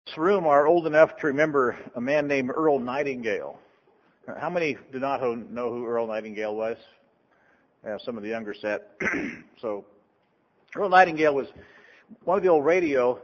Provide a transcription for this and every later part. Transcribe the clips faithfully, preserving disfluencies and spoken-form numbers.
This room are old enough to remember a man named Earl Nightingale. How many do not know who Earl Nightingale was? Yeah, some of the younger set. So Earl Nightingale was one of the old radio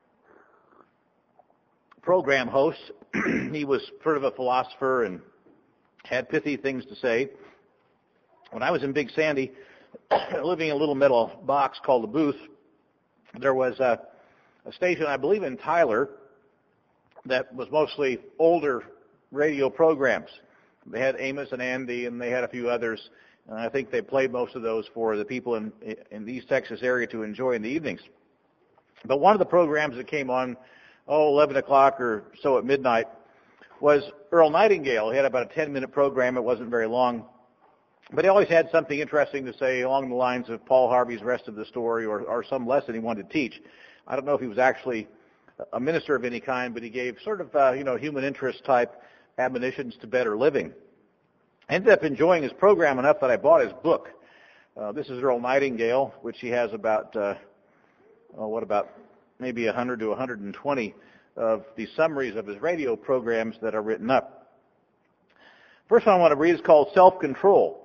program hosts. He was sort of a philosopher and had pithy things to say. When I was in Big Sandy, living in a little metal box called the Booth, there was a, a station, I believe in Tyler, that was mostly older radio programs. They had Amos and Andy, and they had a few others, and I think they played most of those for the people in, in the East Texas area to enjoy in the evenings. But one of the programs that came on, oh, eleven o'clock or so at midnight, was Earl Nightingale. He had about a ten-minute program. It wasn't very long. But he always had something interesting to say along the lines of Paul Harvey's Rest of the Story or, or some lesson he wanted to teach. I don't know if he was actually a minister of any kind, but he gave sort of, uh, you know, human interest type admonitions to better living. I ended up enjoying his program enough that I bought his book. Uh, this is Earl Nightingale, which he has about, uh, oh, what about maybe one hundred to one hundred twenty of the summaries of his radio programs that are written up. First one I want to read is called Self-Control.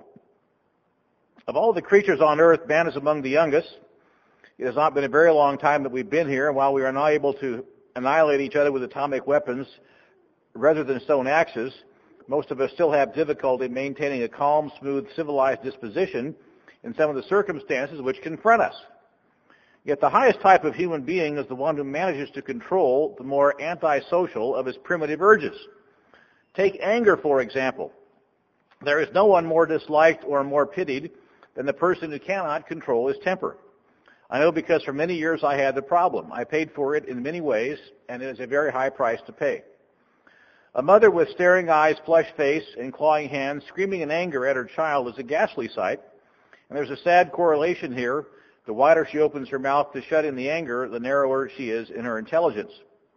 Of all the creatures on earth, man is among the youngest. It has not been a very long time that we've been here, and while we are not able to annihilate each other with atomic weapons rather than stone axes, most of us still have difficulty maintaining a calm, smooth, civilized disposition in some of the circumstances which confront us. Yet the highest type of human being is the one who manages to control the more antisocial of his primitive urges. Take anger, for example. There is no one more disliked or more pitied than the person who cannot control his temper. I know because for many years I had the problem. I paid for it in many ways, and it is a very high price to pay. A mother with staring eyes, flushed face, and clawing hands, screaming in anger at her child is a ghastly sight, and there's a sad correlation here. The wider she opens her mouth to shut in the anger, the narrower she is in her intelligence.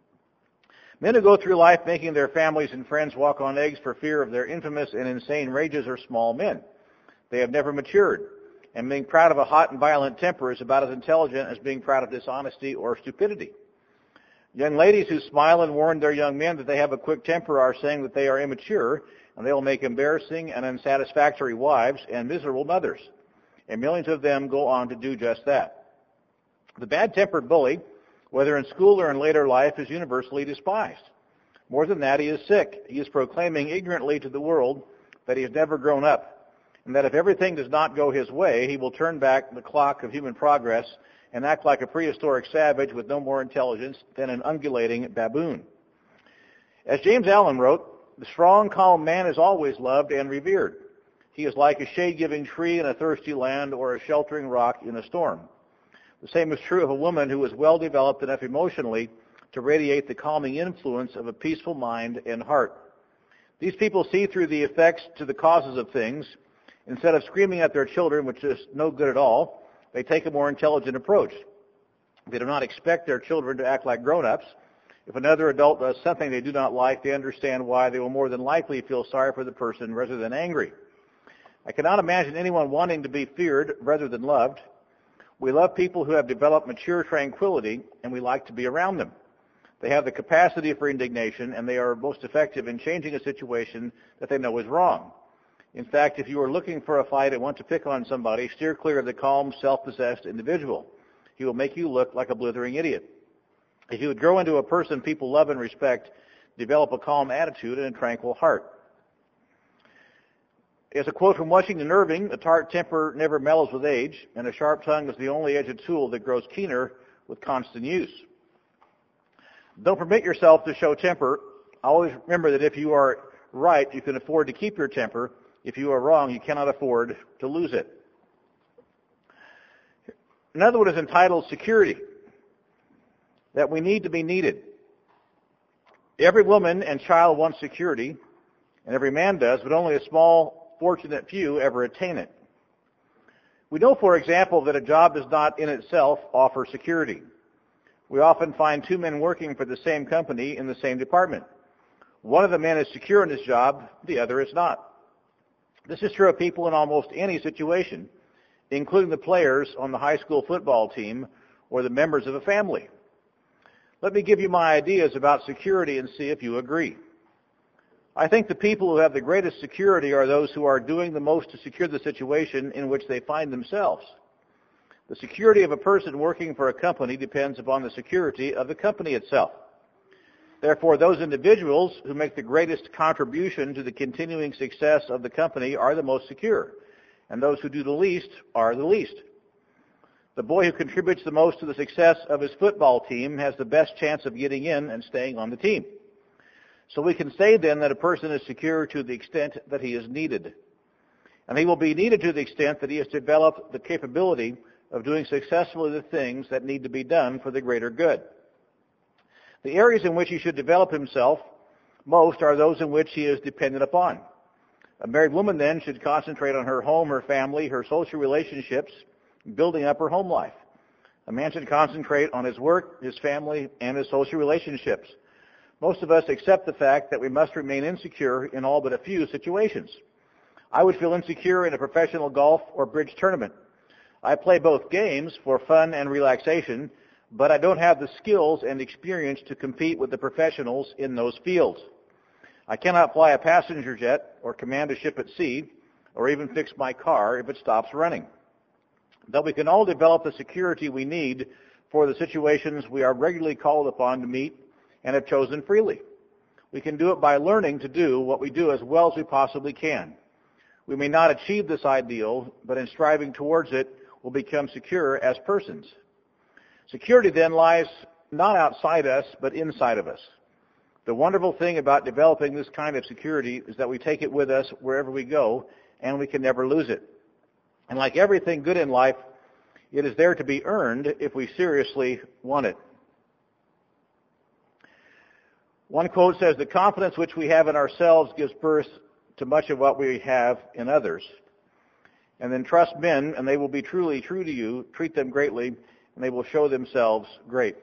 Men who go through life making their families and friends walk on eggs for fear of their infamous and insane rages are small men. They have never matured. And being proud of a hot and violent temper is about as intelligent as being proud of dishonesty or stupidity. Young ladies who smile and warn their young men that they have a quick temper are saying that they are immature, and they will make embarrassing and unsatisfactory wives and miserable mothers. And millions of them go on to do just that. The bad-tempered bully, whether in school or in later life, is universally despised. More than that, he is sick. He is proclaiming ignorantly to the world that he has never grown up, and that if everything does not go his way, he will turn back the clock of human progress and act like a prehistoric savage with no more intelligence than an ungulating baboon. As James Allen wrote, the strong, calm man is always loved and revered. He is like a shade-giving tree in a thirsty land or a sheltering rock in a storm. The same is true of a woman who is well developed enough emotionally to radiate the calming influence of a peaceful mind and heart. These people see through the effects to the causes of things. Instead of screaming at their children, which is no good at all, they take a more intelligent approach. They do not expect their children to act like grown-ups. If another adult does something they do not like, they understand why. They will more than likely feel sorry for the person rather than angry. I cannot imagine anyone wanting to be feared rather than loved. We love people who have developed mature tranquility, and we like to be around them. They have the capacity for indignation, and they are most effective in changing a situation that they know is wrong. In fact, if you are looking for a fight and want to pick on somebody, steer clear of the calm, self-possessed individual. He will make you look like a blithering idiot. If you would grow into a person people love and respect, develop a calm attitude and a tranquil heart. As a quote from Washington Irving, a tart temper never mellows with age, and a sharp tongue is the only edged tool that grows keener with constant use. Don't permit yourself to show temper. Always remember that if you are right, you can afford to keep your temper. If you are wrong, you cannot afford to lose it. Another one is entitled Security, that we need to be needed. Every woman and child wants security, and every man does, but only a small, fortunate few ever attain it. We know, for example, that a job does not in itself offer security. We often find two men working for the same company in the same department. One of the men is secure in his job, the other is not. This is true of people in almost any situation, including the players on the high school football team or the members of a family. Let me give you my ideas about security and see if you agree. I think the people who have the greatest security are those who are doing the most to secure the situation in which they find themselves. The security of a person working for a company depends upon the security of the company itself. Therefore, those individuals who make the greatest contribution to the continuing success of the company are the most secure, and those who do the least are the least. The boy who contributes the most to the success of his football team has the best chance of getting in and staying on the team. So we can say then that a person is secure to the extent that he is needed. And he will be needed to the extent that he has developed the capability of doing successfully the things that need to be done for the greater good. The areas in which he should develop himself most are those in which he is dependent upon. A married woman then should concentrate on her home, her family, her social relationships, building up her home life. A man should concentrate on his work, his family, and his social relationships. Most of us accept the fact that we must remain insecure in all but a few situations. I would feel insecure in a professional golf or bridge tournament. I play both games for fun and relaxation, but I don't have the skills and experience to compete with the professionals in those fields. I cannot fly a passenger jet or command a ship at sea or even fix my car if it stops running. Though we can all develop the security we need for the situations we are regularly called upon to meet and have chosen freely. We can do it by learning to do what we do as well as we possibly can. We may not achieve this ideal, but in striving towards it, we'll become secure as persons. Security then lies not outside us, but inside of us. The wonderful thing about developing this kind of security is that we take it with us wherever we go, and we can never lose it. And like everything good in life, it is there to be earned if we seriously want it. One quote says, "The confidence which we have in ourselves gives birth to much of what we have in others." And then trust men, and they will be truly true to you. Treat them greatly, and they will show themselves great.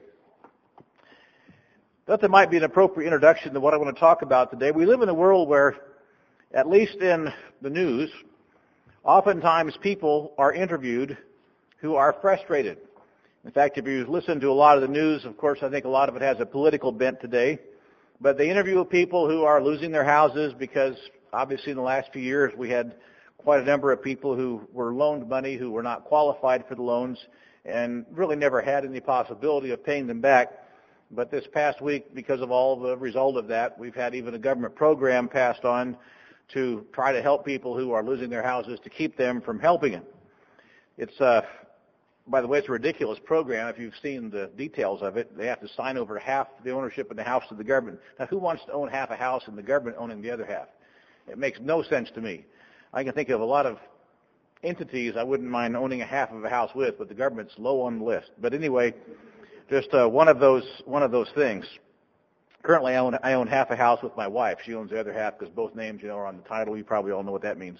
That there might be an appropriate introduction to what I want to talk about today. We live in a world where, at least in the news, oftentimes people are interviewed who are frustrated. In fact, if you listen to a lot of the news, of course, I think a lot of it has a political bent today. But they interview people who are losing their houses because, obviously, in the last few years, we had quite a number of people who were loaned money who were not qualified for the loans and really never had any possibility of paying them back. But this past week, because of all the result of that, we've had even a government program passed on to try to help people who are losing their houses to keep them from helping it. It's, uh, by the way, it's a ridiculous program. If you've seen the details of it, they have to sign over half the ownership of the house to the government. Now, who wants to own half a house and the government owning the other half? It makes no sense to me. I can think of a lot of entities I wouldn't mind owning a half of a house with, but the government's low on the list. But anyway, just uh, one of those one of those things. Currently, I own, I own half a house with my wife. She owns the other half because both names, you know, are on the title. You probably all know what that means.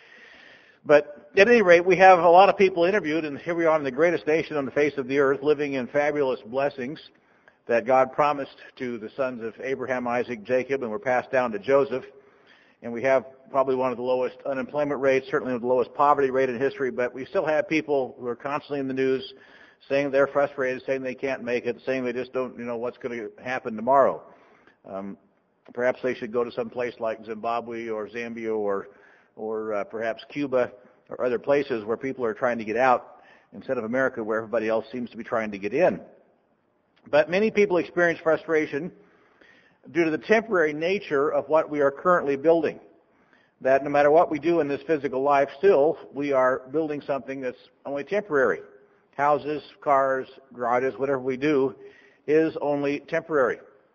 But at any rate, we have a lot of people interviewed, and here we are in the greatest nation on the face of the earth, living in fabulous blessings that God promised to the sons of Abraham, Isaac, Jacob, and were passed down to Joseph. And we have probably one of the lowest unemployment rates, certainly the lowest poverty rate in history, but we still have people who are constantly in the news saying they're frustrated, saying they can't make it, saying they just don't, you know, what's going to happen tomorrow. Um, perhaps they should go to some place like Zimbabwe or Zambia or or uh, perhaps Cuba or other places where people are trying to get out instead of America where everybody else seems to be trying to get in. But many people experience frustration due to the temporary nature of what we are currently building. That no matter what we do in this physical life, still we are building something that's only temporary. Houses, cars, garages, whatever we do is only temporary.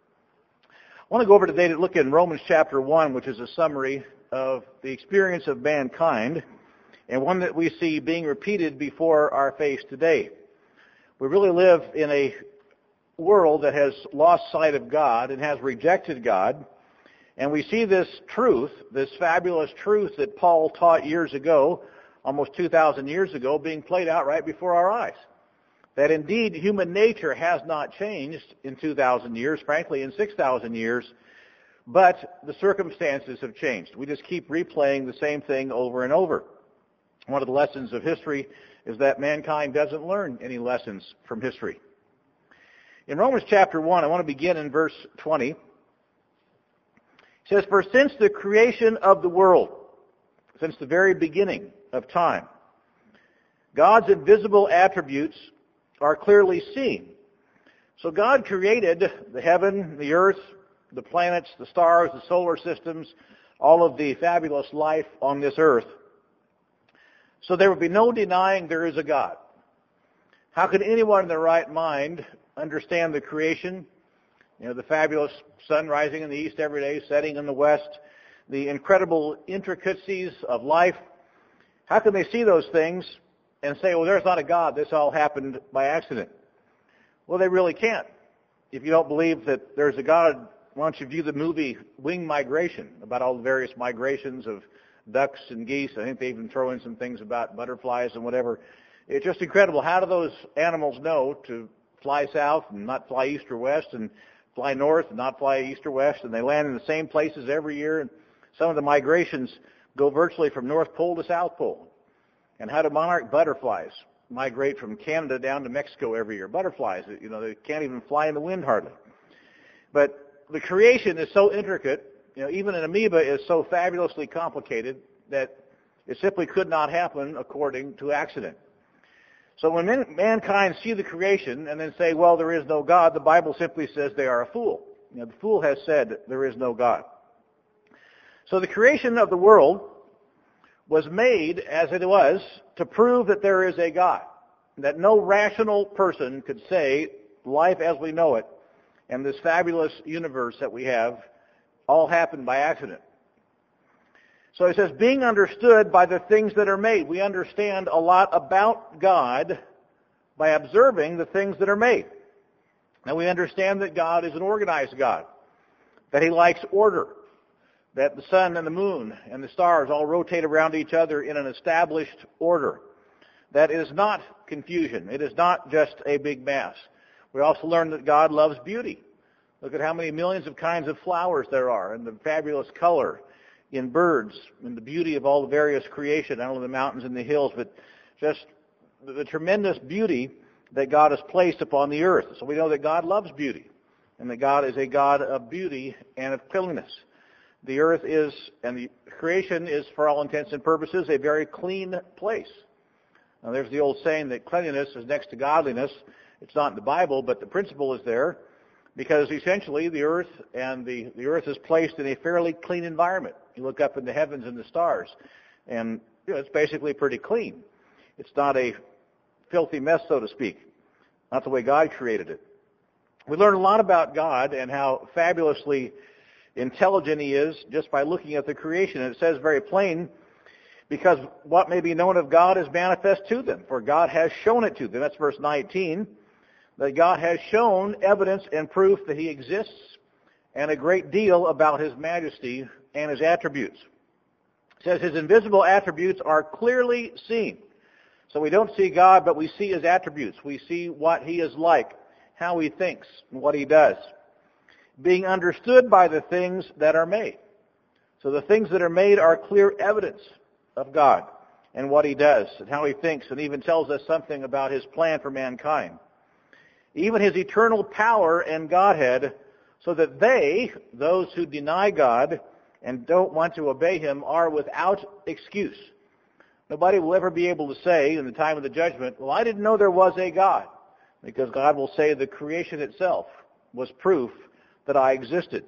I want to go over today to look in Romans chapter one, which is a summary of the experience of mankind, and one that we see being repeated before our face today. We really live in a world that has lost sight of God and has rejected God, and we see this truth, this fabulous truth that Paul taught years ago, almost two thousand years ago, being played out right before our eyes. That indeed human nature has not changed in two thousand years, frankly in six thousand years, but the circumstances have changed. We just keep replaying the same thing over and over. One of the lessons of history is that mankind doesn't learn any lessons from history. In Romans chapter one, I want to begin in verse twenty. It says, "For since the creation of the world, since the very beginning of time, God's invisible attributes are clearly seen." So God created the heaven, the earth, the planets, the stars, the solar systems, all of the fabulous life on this earth. So there would be no denying there is a God. How could anyone in their right mind understand the creation? You know, the fabulous sun rising in the east every day, setting in the west, the incredible intricacies of life. How can they see those things and say, well, there's not a God, this all happened by accident? Well, they really can't. If you don't believe that there's a God, why don't you view the movie Wing Migration, about all the various migrations of ducks and geese. I think they even throw in some things about butterflies and whatever. It's just incredible. How do those animals know to fly south and not fly east or west, and fly north and not fly east or west, and they land in the same places every year? And some of the migrations go virtually from North Pole to South Pole. And how do monarch butterflies migrate from Canada down to Mexico every year? Butterflies, you know, they can't even fly in the wind hardly. But the creation is so intricate, you know, even an amoeba is so fabulously complicated that it simply could not happen according to accident. So when men, mankind see the creation and then say, well, there is no God, the Bible simply says they are a fool. You know, the fool has said there is no God. So the creation of the world was made as it was to prove that there is a God, that no rational person could say life as we know it and this fabulous universe that we have all happened by accident. So it says, being understood by the things that are made. We understand a lot about God by observing the things that are made. Now we understand that God is an organized God, that He likes order, that the sun and the moon and the stars all rotate around each other in an established order, that it is not confusion. It is not just a big mass. We also learn that God loves beauty. Look at how many millions of kinds of flowers there are, and the fabulous color in birds, and the beauty of all the various creation, not only the mountains and the hills, but just the tremendous beauty that God has placed upon the earth. So we know that God loves beauty, and that God is a God of beauty and of cleanliness. The earth is, and the creation is, for all intents and purposes, a very clean place. Now there's the old saying that cleanliness is next to godliness. It's not in the Bible, but the principle is there, because essentially the earth and the, the earth is placed in a fairly clean environment. You look up in the heavens and the stars, and you know, it's basically pretty clean. It's not a filthy mess, so to speak. Not the way God created it. We learn a lot about God and how fabulously intelligent He is just by looking at the creation. And it says very plain, because what may be known of God is manifest to them, for God has shown it to them. That's verse nineteen. That God has shown evidence and proof that He exists, and a great deal about His majesty and His attributes. It says His invisible attributes are clearly seen. So we don't see God, but we see His attributes. We see what He is like, how He thinks, and what He does. Being understood by the things that are made. So the things that are made are clear evidence of God and what He does and how He thinks, and even tells us something about His plan for mankind. Even His eternal power and Godhead, so that they, those who deny God and don't want to obey Him, are without excuse. Nobody will ever be able to say in the time of the judgment, well, I didn't know there was a God, because God will say the creation itself was proof that I existed.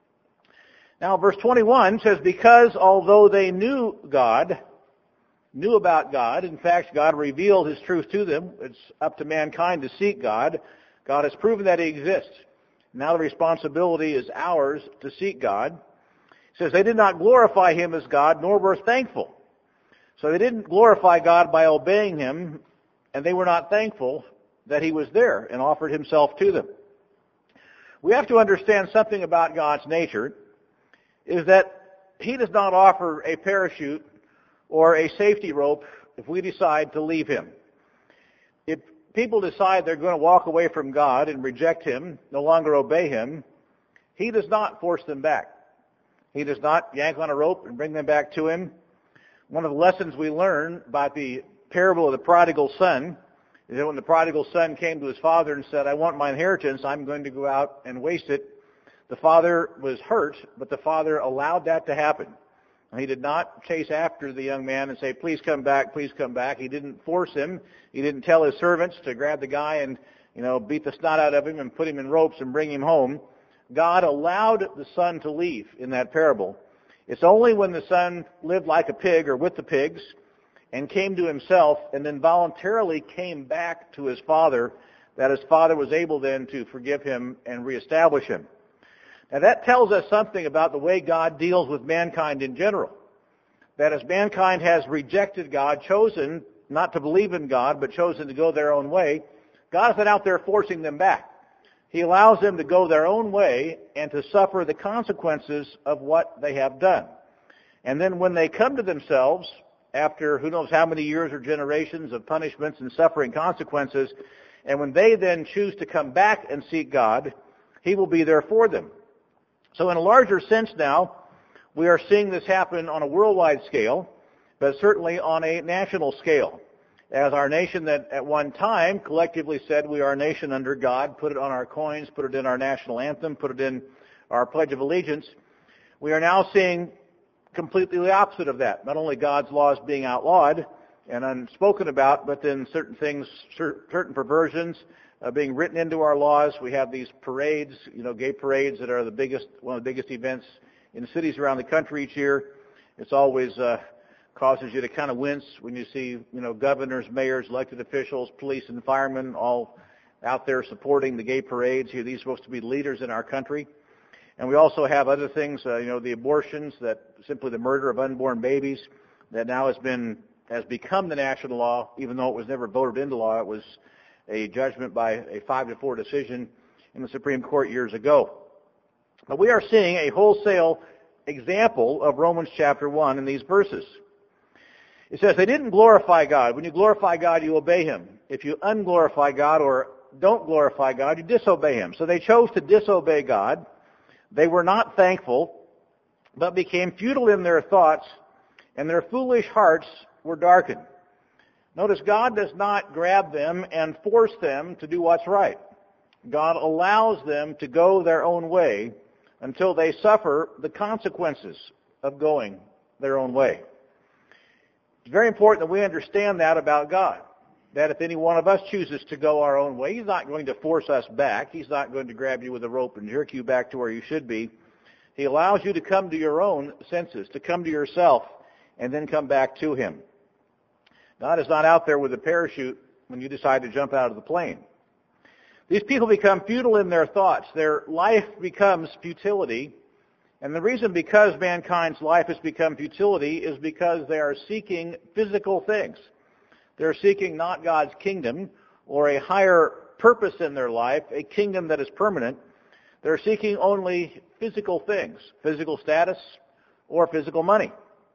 Now, verse twenty-one says, because although they knew God, knew about God, in fact, God revealed His truth to them. It's up to mankind to seek God. God has proven that He exists. Now the responsibility is ours to seek God. It says they did not glorify Him as God, nor were thankful. So they didn't glorify God by obeying Him, and they were not thankful that He was there and offered Himself to them. We have to understand something about God's nature, is that He does not offer a parachute or a safety rope if we decide to leave Him. If people decide they're going to walk away from God and reject Him, no longer obey Him, He does not force them back. He does not yank on a rope and bring them back to Him. One of the lessons we learn about the parable of the prodigal son And then when the prodigal son came to his father and said, I want my inheritance, I'm going to go out and waste it, the father was hurt, but the father allowed that to happen. And he did not chase after the young man and say, please come back, please come back. He didn't force him. He didn't tell his servants to grab the guy and, you know, beat the snot out of him and put him in ropes and bring him home. God allowed the son to leave in that parable. It's only when the son lived like a pig or with the pigs and came to himself and then voluntarily came back to his father that his father was able then to forgive him and reestablish him. Now that tells us something about the way God deals with mankind in general. That as mankind has rejected God, chosen not to believe in God, but chosen to go their own way, God is not out there forcing them back. He allows them to go their own way and to suffer the consequences of what they have done. And then when they come to themselves, after who knows how many years or generations of punishments and suffering consequences, and when they then choose to come back and seek God, He will be there for them. So in a larger sense now, we are seeing this happen on a worldwide scale, but certainly on a national scale. As our nation that at one time collectively said we are a nation under God, put it on our coins, put it in our national anthem, put it in our Pledge of Allegiance, we are now seeing completely the opposite of that. Not only God's laws being outlawed and unspoken about, but then certain things, certain perversions uh, being written into our laws. We have these parades, you know, gay parades that are the biggest, one of the biggest events in cities around the country each year. It's always uh, causes you to kind of wince when you see, you know, governors, mayors, elected officials, police and firemen all out there supporting the gay parades. Here, these are supposed to be leaders in our country. And we also have other things, uh, you know, the abortions, that simply the murder of unborn babies, that now has been, has become the national law, even though it was never voted into law. It was a judgment by a five to four decision in the Supreme Court years ago. But we are seeing a wholesale example of Romans chapter one in these verses. It says they didn't glorify God. When you glorify God, you obey Him. If you unglorify God or don't glorify God, you disobey Him. So they chose to disobey God. They were not thankful, but became futile in their thoughts, and their foolish hearts were darkened. Notice God does not grab them and force them to do what's right. God allows them to go their own way until they suffer the consequences of going their own way. It's very important that we understand that about God, that if any one of us chooses to go our own way, He's not going to force us back. He's not going to grab you with a rope and jerk you back to where you should be. He allows you to come to your own senses, to come to yourself, and then come back to Him. God is not out there with a parachute when you decide to jump out of the plane. These people become futile in their thoughts. Their life becomes futility. And the reason because mankind's life has become futility is because they are seeking physical things. They're seeking not God's kingdom or a higher purpose in their life, a kingdom that is permanent. They're seeking only physical things, physical status or physical money.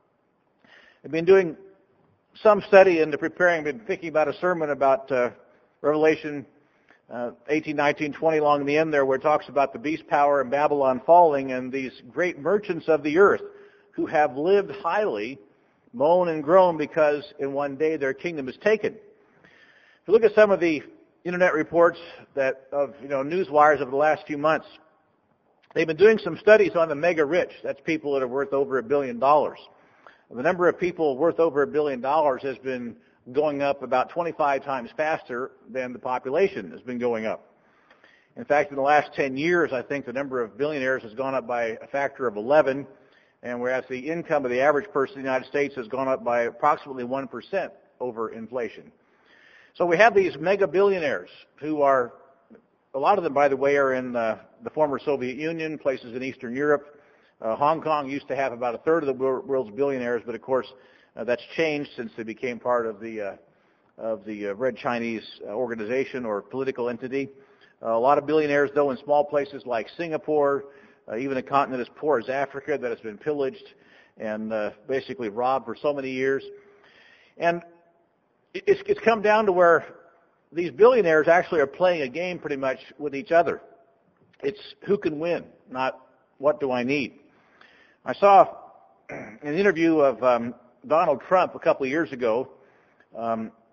I've been doing some study into preparing, I've been thinking about a sermon about uh, Revelation uh, eighteen, nineteen, twenty along the end there, where it talks about the beast power and Babylon falling, and these great merchants of the earth who have lived highly moan and groan because in one day their kingdom is taken. If you look at some of the internet reports that of you know news wires over the last few months, they've been doing some studies on the mega rich. That's people that are worth over a billion dollars. The number of people worth over a billion dollars has been going up about twenty-five times faster than the population has been going up. In fact, in the last ten years, I think the number of billionaires has gone up by a factor of eleven, and whereas the income of the average person in the United States has gone up by approximately one percent over inflation. So we have these mega billionaires who are, a lot of them, by the way, are in uh, the former Soviet Union, places in Eastern Europe. Uh, Hong Kong used to have about a third of the world's billionaires, but of course uh, that's changed since they became part of the uh, of the uh, Red Chinese uh, organization or political entity. Uh, a lot of billionaires, though, in small places like Singapore, uh, even a continent as poor as Africa that has been pillaged and uh, basically robbed for so many years. And it's, it's come down to where these billionaires actually are playing a game pretty much with each other. It's who can win, not what do I need. I saw an interview of um, Donald Trump a couple of years ago, um,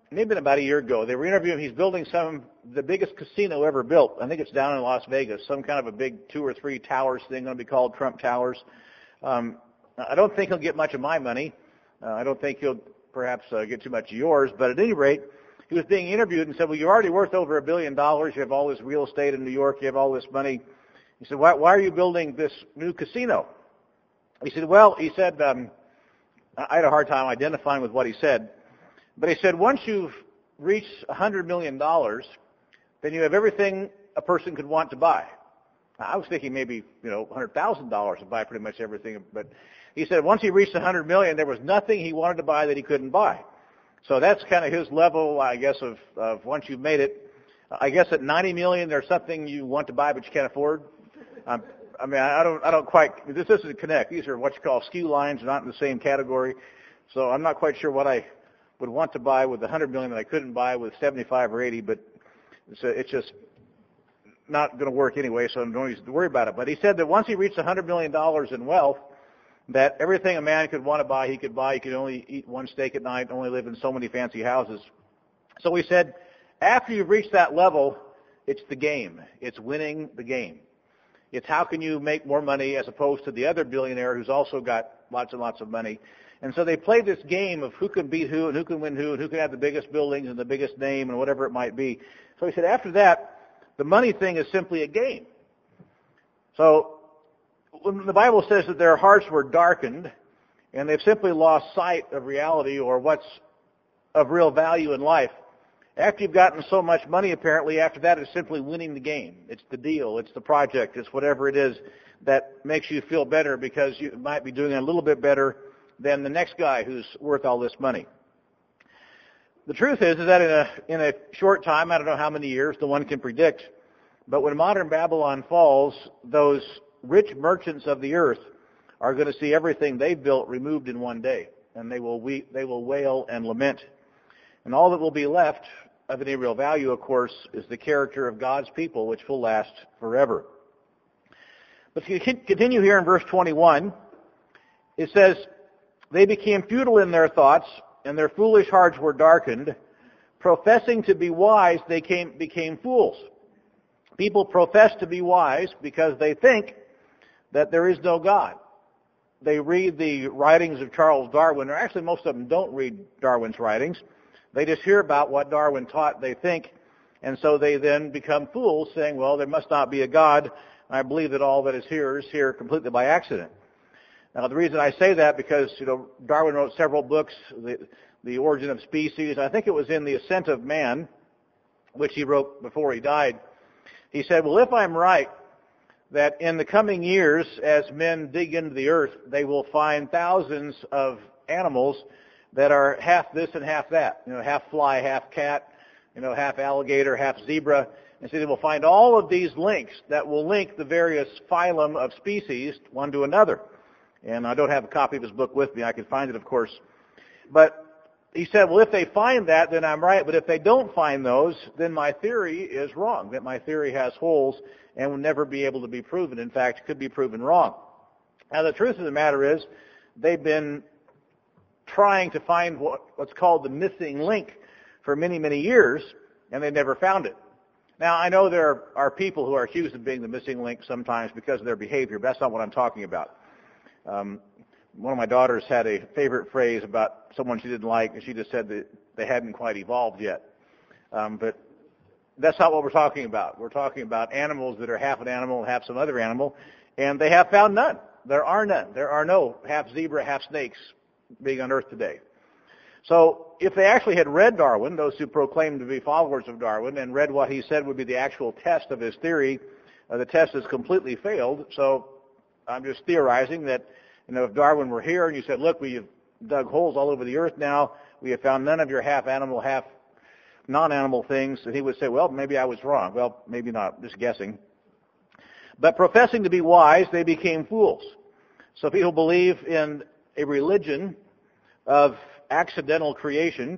maybe about a year ago. They were interviewing him. He's building some the biggest casino ever built. I think it's down in Las Vegas, some kind of a big two or three towers thing, going to be called Trump Towers. Um, I don't think he'll get much of my money. Uh, I don't think he'll perhaps uh, get too much of yours. But at any rate, he was being interviewed and said, well, you're already worth over a billion dollars. You have all this real estate in New York. You have all this money. He said, why, why are you building this new casino? He said, well, he said, um, I had a hard time identifying with what he said. But he said, once you've reached one hundred million dollars, then you have everything a person could want to buy. I was thinking maybe, you know, one hundred thousand dollars to buy pretty much everything. But he said once he reached one hundred million dollars, there was nothing he wanted to buy that he couldn't buy. So that's kind of his level, I guess, of, of once you've made it. I guess at ninety million dollars, there's something you want to buy but you can't afford. Um, I mean, I don't, I don't quite, this doesn't connect. These are what you call skew lines, not in the same category. So I'm not quite sure what I would want to buy with one hundred million dollars that I couldn't buy with seventy-five or eighty, but it's, a, it's just not going to work anyway, so I don't need to worry about it. But he said that once he reached one hundred million dollars in wealth, that everything a man could want to buy, he could buy. He could only eat one steak at night, only live in so many fancy houses. So he said, after you've reached that level, it's the game. It's winning the game. It's how can you make more money as opposed to the other billionaire who's also got lots and lots of money. And so they played this game of who can beat who and who can win who and who can have the biggest buildings and the biggest name and whatever it might be. So he said after that, the money thing is simply a game. So when the Bible says that their hearts were darkened and they've simply lost sight of reality or what's of real value in life, after you've gotten so much money, apparently, after that it's simply winning the game. It's the deal. It's the project. It's whatever it is that makes you feel better because you might be doing a little bit better than the next guy who's worth all this money. The truth is, is that in a, in a short time, I don't know how many years, no one can predict, but when modern Babylon falls, those rich merchants of the earth are going to see everything they've built removed in one day, and they will weep, they will wail and lament. And all that will be left of any real value, of course, is the character of God's people, which will last forever. But if you continue here in verse twenty-one, it says, they became futile in their thoughts, and their foolish hearts were darkened. Professing to be wise, they came, became fools. People profess to be wise because they think that there is no God. They read the writings of Charles Darwin, or actually most of them don't read Darwin's writings. They just hear about what Darwin taught, they think, and so they then become fools, saying, well, there must not be a God. I believe that all that is here is here completely by accident. Now, the reason I say that because, you know, Darwin wrote several books, the, the Origin of Species. I think it was in The Ascent of Man, which he wrote before he died. He said, well, if I'm right, that in the coming years, as men dig into the earth, they will find thousands of animals that are half this and half that, you know, half fly, half cat, you know, half alligator, half zebra. And so they will find all of these links that will link the various phylum of species one to another. And I don't have a copy of his book with me. I can find it, of course. But he said, well, if they find that, then I'm right. But if they don't find those, then my theory is wrong, that my theory has holes and will never be able to be proven. In fact, could be proven wrong. Now, the truth of the matter is they've been trying to find what, what's called the missing link for many, many years, and they've never found it. Now, I know there are people who are accused of being the missing link sometimes because of their behavior, but that's not what I'm talking about. Um, one of my daughters had a favorite phrase about someone she didn't like, and she just said that they hadn't quite evolved yet. Um, but that's not what we're talking about. We're talking about animals that are half an animal and half some other animal, and they have found none. There are none. There are no half zebra, half snakes being on Earth today. So if they actually had read Darwin, those who proclaim to be followers of Darwin, and read what he said would be the actual test of his theory, uh, the test has completely failed. So I'm just theorizing that, you know, if Darwin were here and you said, look, we've dug holes all over the earth now, we have found none of your half animal, half non-animal things, and he would say, well, maybe I was wrong. Well, maybe not, just guessing. But professing to be wise, they became fools. So people believe in a religion of accidental creation.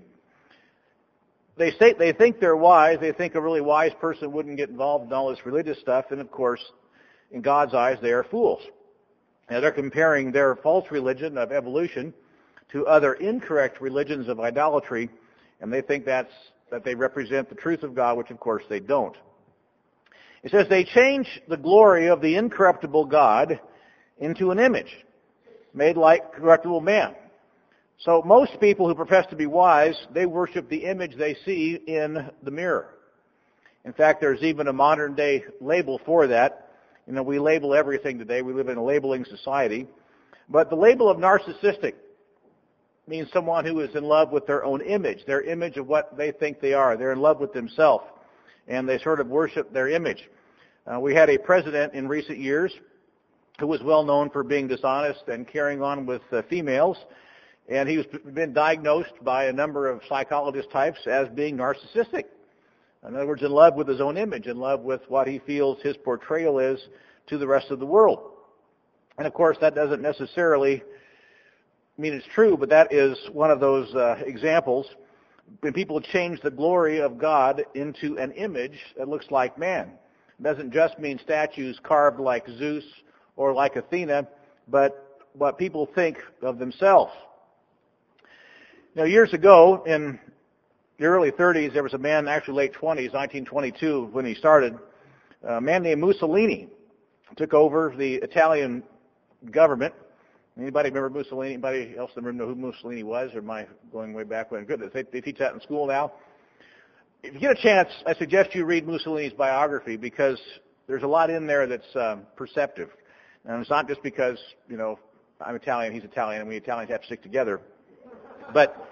They say they think they're wise. They think a really wise person wouldn't get involved in all this religious stuff. And of course, in God's eyes, they are fools. Now they're comparing their false religion of evolution to other incorrect religions of idolatry. And they think that's that they represent the truth of God, which of course they don't. It says they change the glory of the incorruptible God into an image made like corruptible man. So most people who profess to be wise, they worship the image they see in the mirror. In fact, there's even a modern day label for that. You know, we label everything today. We live in a labeling society. But the label of narcissistic means someone who is in love with their own image, their image of what they think they are. They're in love with themselves, and they sort of worship their image. Uh, we had a president in recent years who was well known for being dishonest and carrying on with uh, females, and he's been diagnosed by a number of psychologist types as being narcissistic. In other words, in love with his own image, in love with what he feels his portrayal is to the rest of the world. And of course, that doesn't necessarily mean it's true, but that is one of those uh, examples when people change the glory of God into an image that looks like man. It doesn't just mean statues carved like Zeus or like Athena, but what people think of themselves. Now, years ago, in the early thirties, there was a man, actually late twenties, nineteen twenty-two, when he started, a man named Mussolini took over the Italian government. Anybody remember Mussolini? Anybody else remember who Mussolini was, or am I going way back when? Goodness, they, they teach that in school now. If you get a chance, I suggest you read Mussolini's biography, because there's a lot in there that's um, perceptive. And it's not just because, you know, I'm Italian, he's Italian, and we Italians have to stick together. But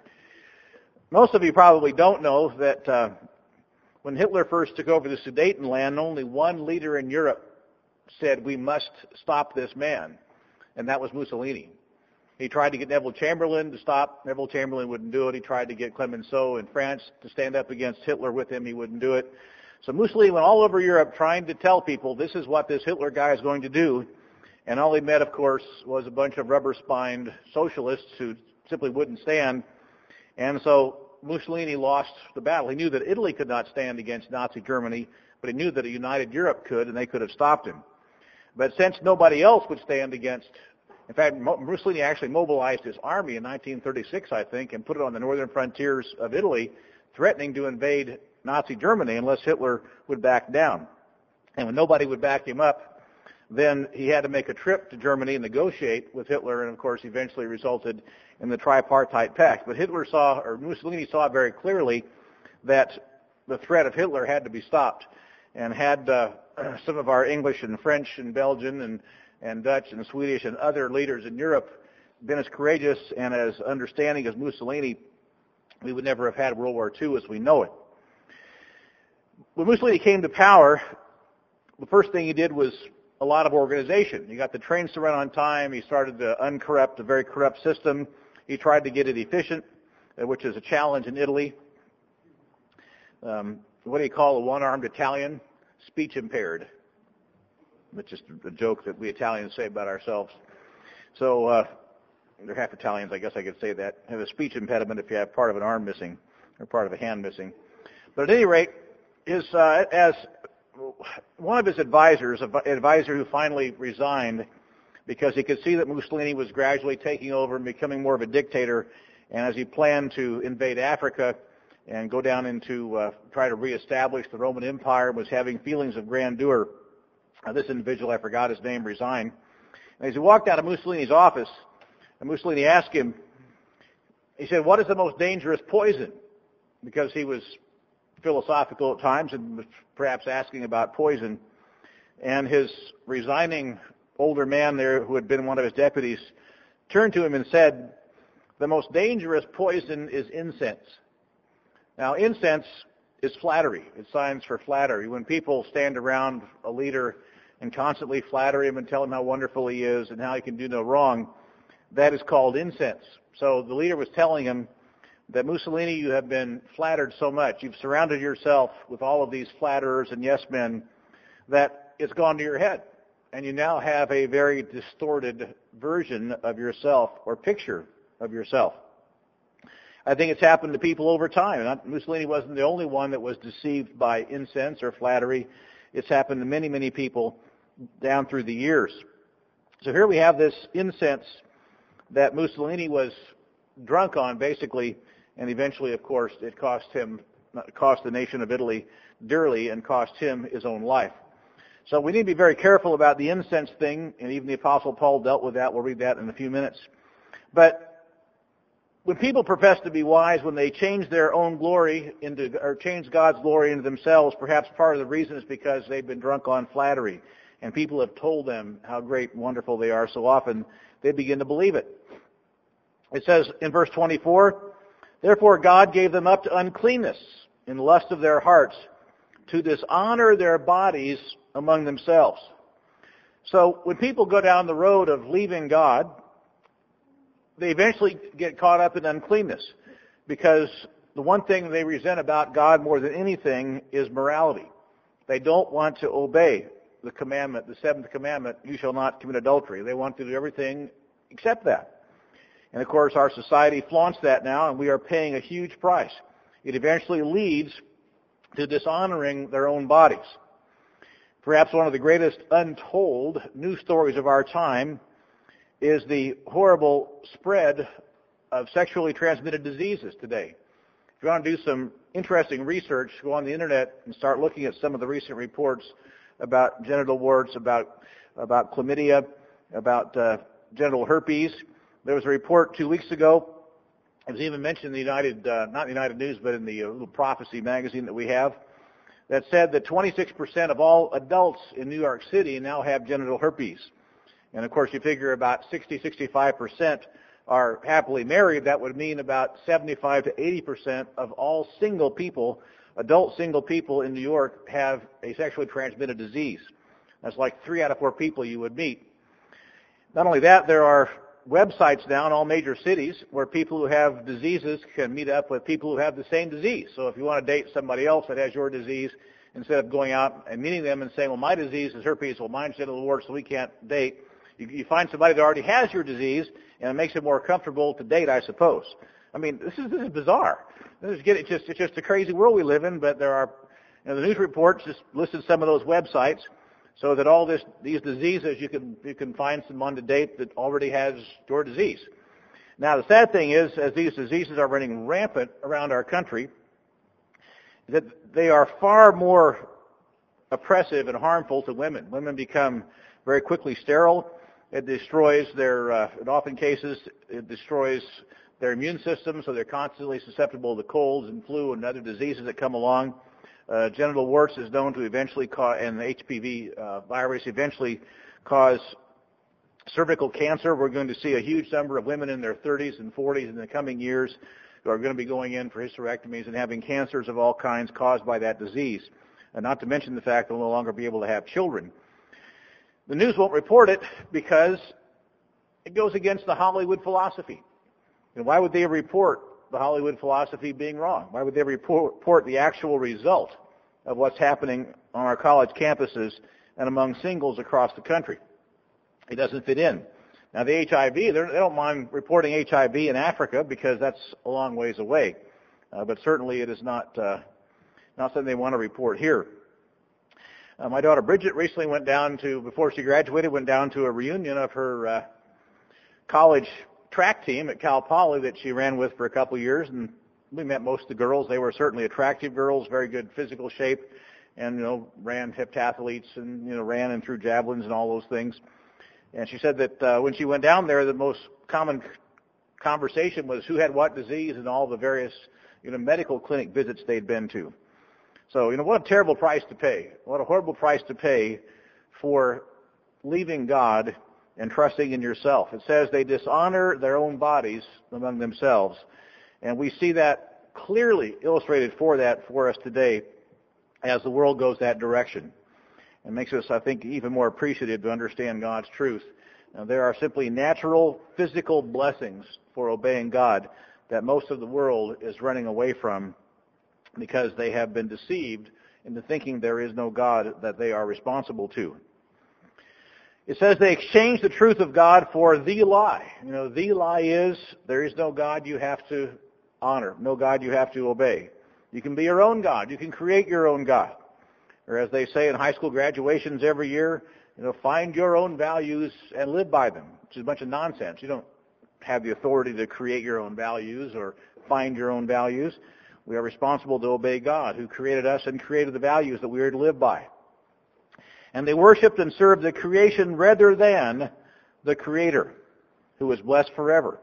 most of you probably don't know that uh, when Hitler first took over the Sudetenland, only one leader in Europe said, we must stop this man, and that was Mussolini. He tried to get Neville Chamberlain to stop. Neville Chamberlain wouldn't do it. He tried to get Clemenceau in France to stand up against Hitler with him. He wouldn't do it. So Mussolini went all over Europe trying to tell people, this is what this Hitler guy is going to do. And all he met, of course, was a bunch of rubber-spined socialists who simply wouldn't stand. And so Mussolini lost the battle. He knew that Italy could not stand against Nazi Germany, but he knew that a united Europe could, and they could have stopped him. But since nobody else would stand against, in fact, Mussolini actually mobilized his army in nineteen thirty-six, I think, and put it on the northern frontiers of Italy, threatening to invade Nazi Germany unless Hitler would back down. And when nobody would back him up, then he had to make a trip to Germany and negotiate with Hitler, and of course eventually resulted in the tripartite pact. But Hitler saw, or Mussolini saw very clearly, that the threat of Hitler had to be stopped. And had uh, some of our English and French and Belgian and, and Dutch and Swedish and other leaders in Europe been as courageous and as understanding as Mussolini, we would never have had World War Two as we know it. When Mussolini came to power, the first thing he did was a lot of organization. He got the trains to run on time. He started to uncorrupt a very corrupt system. He tried to get it efficient, which is a challenge in Italy. Um, what do you call a one-armed Italian? Speech impaired. It's just a joke that we Italians say about ourselves. So uh, they're half Italians, I guess I could say that. Have a speech impediment if you have part of an arm missing or part of a hand missing. But at any rate, his uh, as one of his advisors, an advisor who finally resigned because he could see that Mussolini was gradually taking over and becoming more of a dictator, and as he planned to invade Africa and go down into uh, try to reestablish the Roman Empire, was having feelings of grandeur. Uh, this individual, I forgot his name, resigned. And as he walked out of Mussolini's office, and Mussolini asked him, he said, what is the most dangerous poison? Because he was philosophical at times and was perhaps asking about poison. And his resigning older man there, who had been one of his deputies, turned to him and said, the most dangerous poison is incense. Now, incense is flattery. It signs for flattery. When people stand around a leader and constantly flatter him and tell him how wonderful he is and how he can do no wrong, that is called incense. So the leader was telling him that, Mussolini, you have been flattered so much, you've surrounded yourself with all of these flatterers and yes men, that it's gone to your head. And you now have a very distorted version of yourself or picture of yourself. I think it's happened to people over time. Not, Mussolini wasn't the only one that was deceived by incense or flattery. It's happened to many, many people down through the years. So here we have this incense that Mussolini was drunk on, basically, And eventually, of course, it cost him, cost the nation of Italy dearly and cost him his own life. So we need to be very careful about the incense thing, and even the Apostle Paul dealt with that. We'll read that in a few minutes. But when people profess to be wise, when they change their own glory into, or change God's glory into themselves, perhaps part of the reason is because they've been drunk on flattery, and people have told them how great and wonderful they are so often, they begin to believe it. It says in verse twenty-four, therefore God gave them up to uncleanness in the lust of their hearts, to dishonor their bodies among themselves. So when people go down the road of leaving God, they eventually get caught up in uncleanness, because the one thing they resent about God more than anything is morality. They don't want to obey the commandment, the seventh commandment, you shall not commit adultery. They want to do everything except that. And of course our society flaunts that now, and we are paying a huge price. It eventually leads to dishonoring their own bodies. Perhaps one of the greatest untold news stories of our time is the horrible spread of sexually transmitted diseases today. If you want to do some interesting research, go on the internet and start looking at some of the recent reports about genital warts, about about chlamydia, about uh, genital herpes. There was a report two weeks ago. It was even mentioned in the United, uh, not the United News, but in the uh, little prophecy magazine that we have, that said that twenty-six percent of all adults in New York City now have genital herpes. And of course, you figure about sixty, sixty-five percent are happily married. That would mean about seventy-five to eighty percent of all single people, adult single people in New York, have a sexually transmitted disease. That's like three out of four people you would meet. Not only that, there are websites now in all major cities where people who have diseases can meet up with people who have the same disease. So if you want to date somebody else that has your disease, instead of going out and meeting them and saying, well, my disease is herpes, well, mine's genital warts, so we can't date, you, you find somebody that already has your disease, and it makes it more comfortable to date, I suppose. I mean, this is this is bizarre. This is it's just it's just a crazy world we live in. But there are, you know, the news reports just listed some of those websites, so that all this these diseases you can you can find someone to date that already has your disease. Now the sad thing is, as these diseases are running rampant around our country, that they are far more oppressive and harmful to women. Women become very quickly sterile. It destroys their, uh, in often cases, it destroys their immune system, so they're constantly susceptible to colds and flu and other diseases that come along. Uh, genital warts is known to eventually cause, and the H P V uh, virus eventually cause cervical cancer. We're going to see a huge number of women in their thirties and forties in the coming years who are going to be going in for hysterectomies and having cancers of all kinds caused by that disease. And not to mention the fact they'll no longer be able to have children. The news won't report it because it goes against the Hollywood philosophy. And why would they report the Hollywood philosophy being wrong? Why would they report, report the actual result of what's happening on our college campuses and among singles across the country? It doesn't fit in. Now the H I V, they don't mind reporting H I V in Africa because that's a long ways away. Uh, but certainly it is not, uh, not something they want to report here. Uh, my daughter Bridget recently went down to, before she graduated, went down to a reunion of her uh, college track team at Cal Poly that she ran with for a couple of years, and we met most of the girls. They were certainly attractive girls, very good physical shape, and you know ran heptathletes and you know ran and threw javelins and all those things. And she said that uh, when she went down there, the most common conversation was who had what disease and all the various you know medical clinic visits they'd been to. So, you know, what a terrible price to pay. What a horrible price to pay for leaving God and trusting in yourself. It says they dishonor their own bodies among themselves. And we see that clearly illustrated for that for us today as the world goes that direction. It makes us, I think, even more appreciative to understand God's truth. Now, there are simply natural physical blessings for obeying God that most of the world is running away from, because they have been deceived into thinking there is no God that they are responsible to. It says they exchange the truth of God for the lie. You know, the lie is there is no God you have to honor, no God you have to obey. You can be your own God. You can create your own God. Or as they say in high school graduations every year, you know, find your own values and live by them, which is a bunch of nonsense. You don't have the authority to create your own values or find your own values. We are responsible to obey God, who created us and created the values that we are to live by. And they worshiped and served the creation rather than the Creator, who is blessed forever.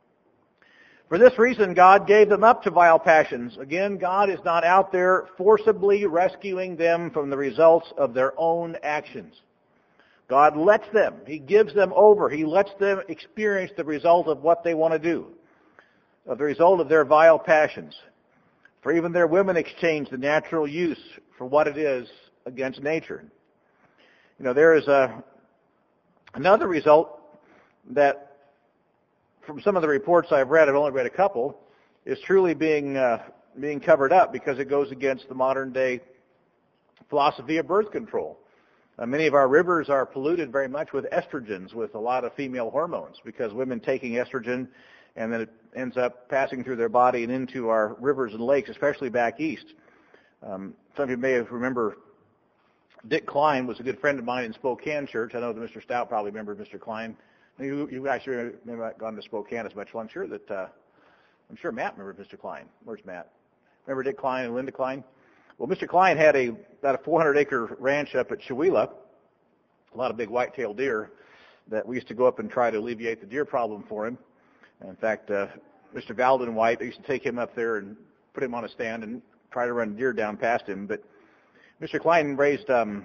For this reason, God gave them up to vile passions. Again, God is not out there forcibly rescuing them from the results of their own actions. God lets them. He gives them over. He lets them experience the result of what they want to do, of the result of their vile passions. For even their women exchange the natural use for what it is against nature. You know, there is a, another result that, from some of the reports I've read, I've only read a couple, is truly being uh, being covered up because it goes against the modern day philosophy of birth control. Uh, many of our rivers are polluted very much with estrogens, with a lot of female hormones, because women taking estrogen and then it ends up passing through their body and into our rivers and lakes, especially back east. Um, some of you may remember Dick Klein was a good friend of mine in Spokane Church. I know that Mister Stout probably remembered Mister Klein. You, you actually may not gone to Spokane as much. Well, I'm sure that uh, I'm sure Matt remembered Mister Klein. Where's Matt? Remember Dick Klein and Linda Klein? Well, Mister Klein had a about a four hundred acre ranch up at Chewelah, a lot of big white-tailed deer that we used to go up and try to alleviate the deer problem for him. And in fact, uh, Mister Valden White, I used to take him up there and put him on a stand and try to run deer down past him. But Mister Klein raised um,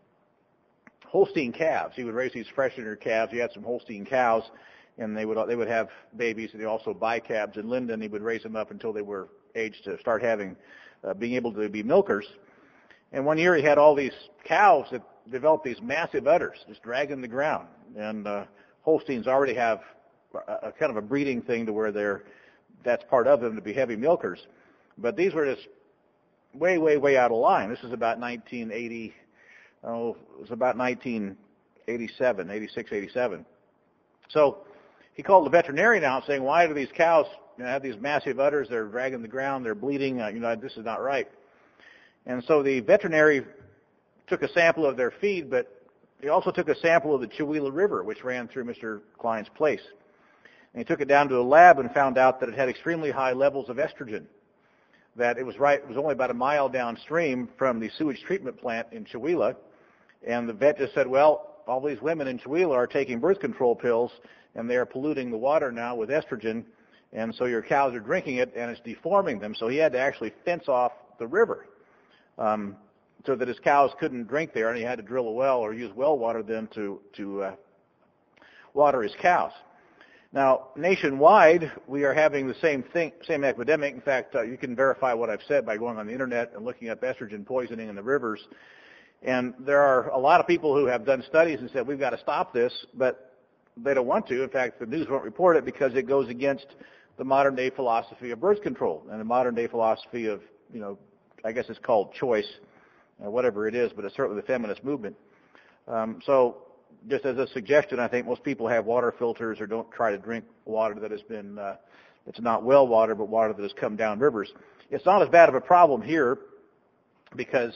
Holstein calves. He would raise these freshener calves. He had some Holstein cows, and they would they would have babies, and they also buy calves in Linden. He would raise them up until they were aged to start having, uh, being able to be milkers. And one year he had all these cows that developed these massive udders, just dragging the ground. And uh, Holsteins already have a, a kind of a breeding thing to where they're that's part of them to be heavy milkers. But these were just way, way, way out of line. This is about nineteen eighty. Oh, it was about nineteen eighty-seven, eighty-six, eighty-seven. So he called the veterinarian out saying, why do these cows you know, have these massive udders? They're dragging the ground. They're bleeding. Uh, you know, this is not right. And so the veterinary took a sample of their feed, but he also took a sample of the Chewelah River, which ran through Mister Klein's place. And he took it down to a lab and found out that it had extremely high levels of estrogen. That it was right, it was only about a mile downstream from the sewage treatment plant in Chewelah. And the vet just said, well, all these women in Chewelah are taking birth control pills, and they are polluting the water now with estrogen, and so your cows are drinking it, and it's deforming them. So he had to actually fence off the river um, so that his cows couldn't drink there, and he had to drill a well or use well water then to, to uh, water his cows. Now, nationwide, we are having the same thing, same epidemic. In fact, uh, you can verify what I've said by going on the internet and looking up estrogen poisoning in the rivers. And there are a lot of people who have done studies and said, we've got to stop this, but they don't want to. In fact, the news won't report it because it goes against the modern-day philosophy of birth control and the modern-day philosophy of, you know, I guess it's called choice, or whatever it is, but it's certainly the feminist movement. Um, so just as a suggestion, I think most people have water filters or don't try to drink water that has been, uh, it's not well water, but water that has come down rivers. It's not as bad of a problem here because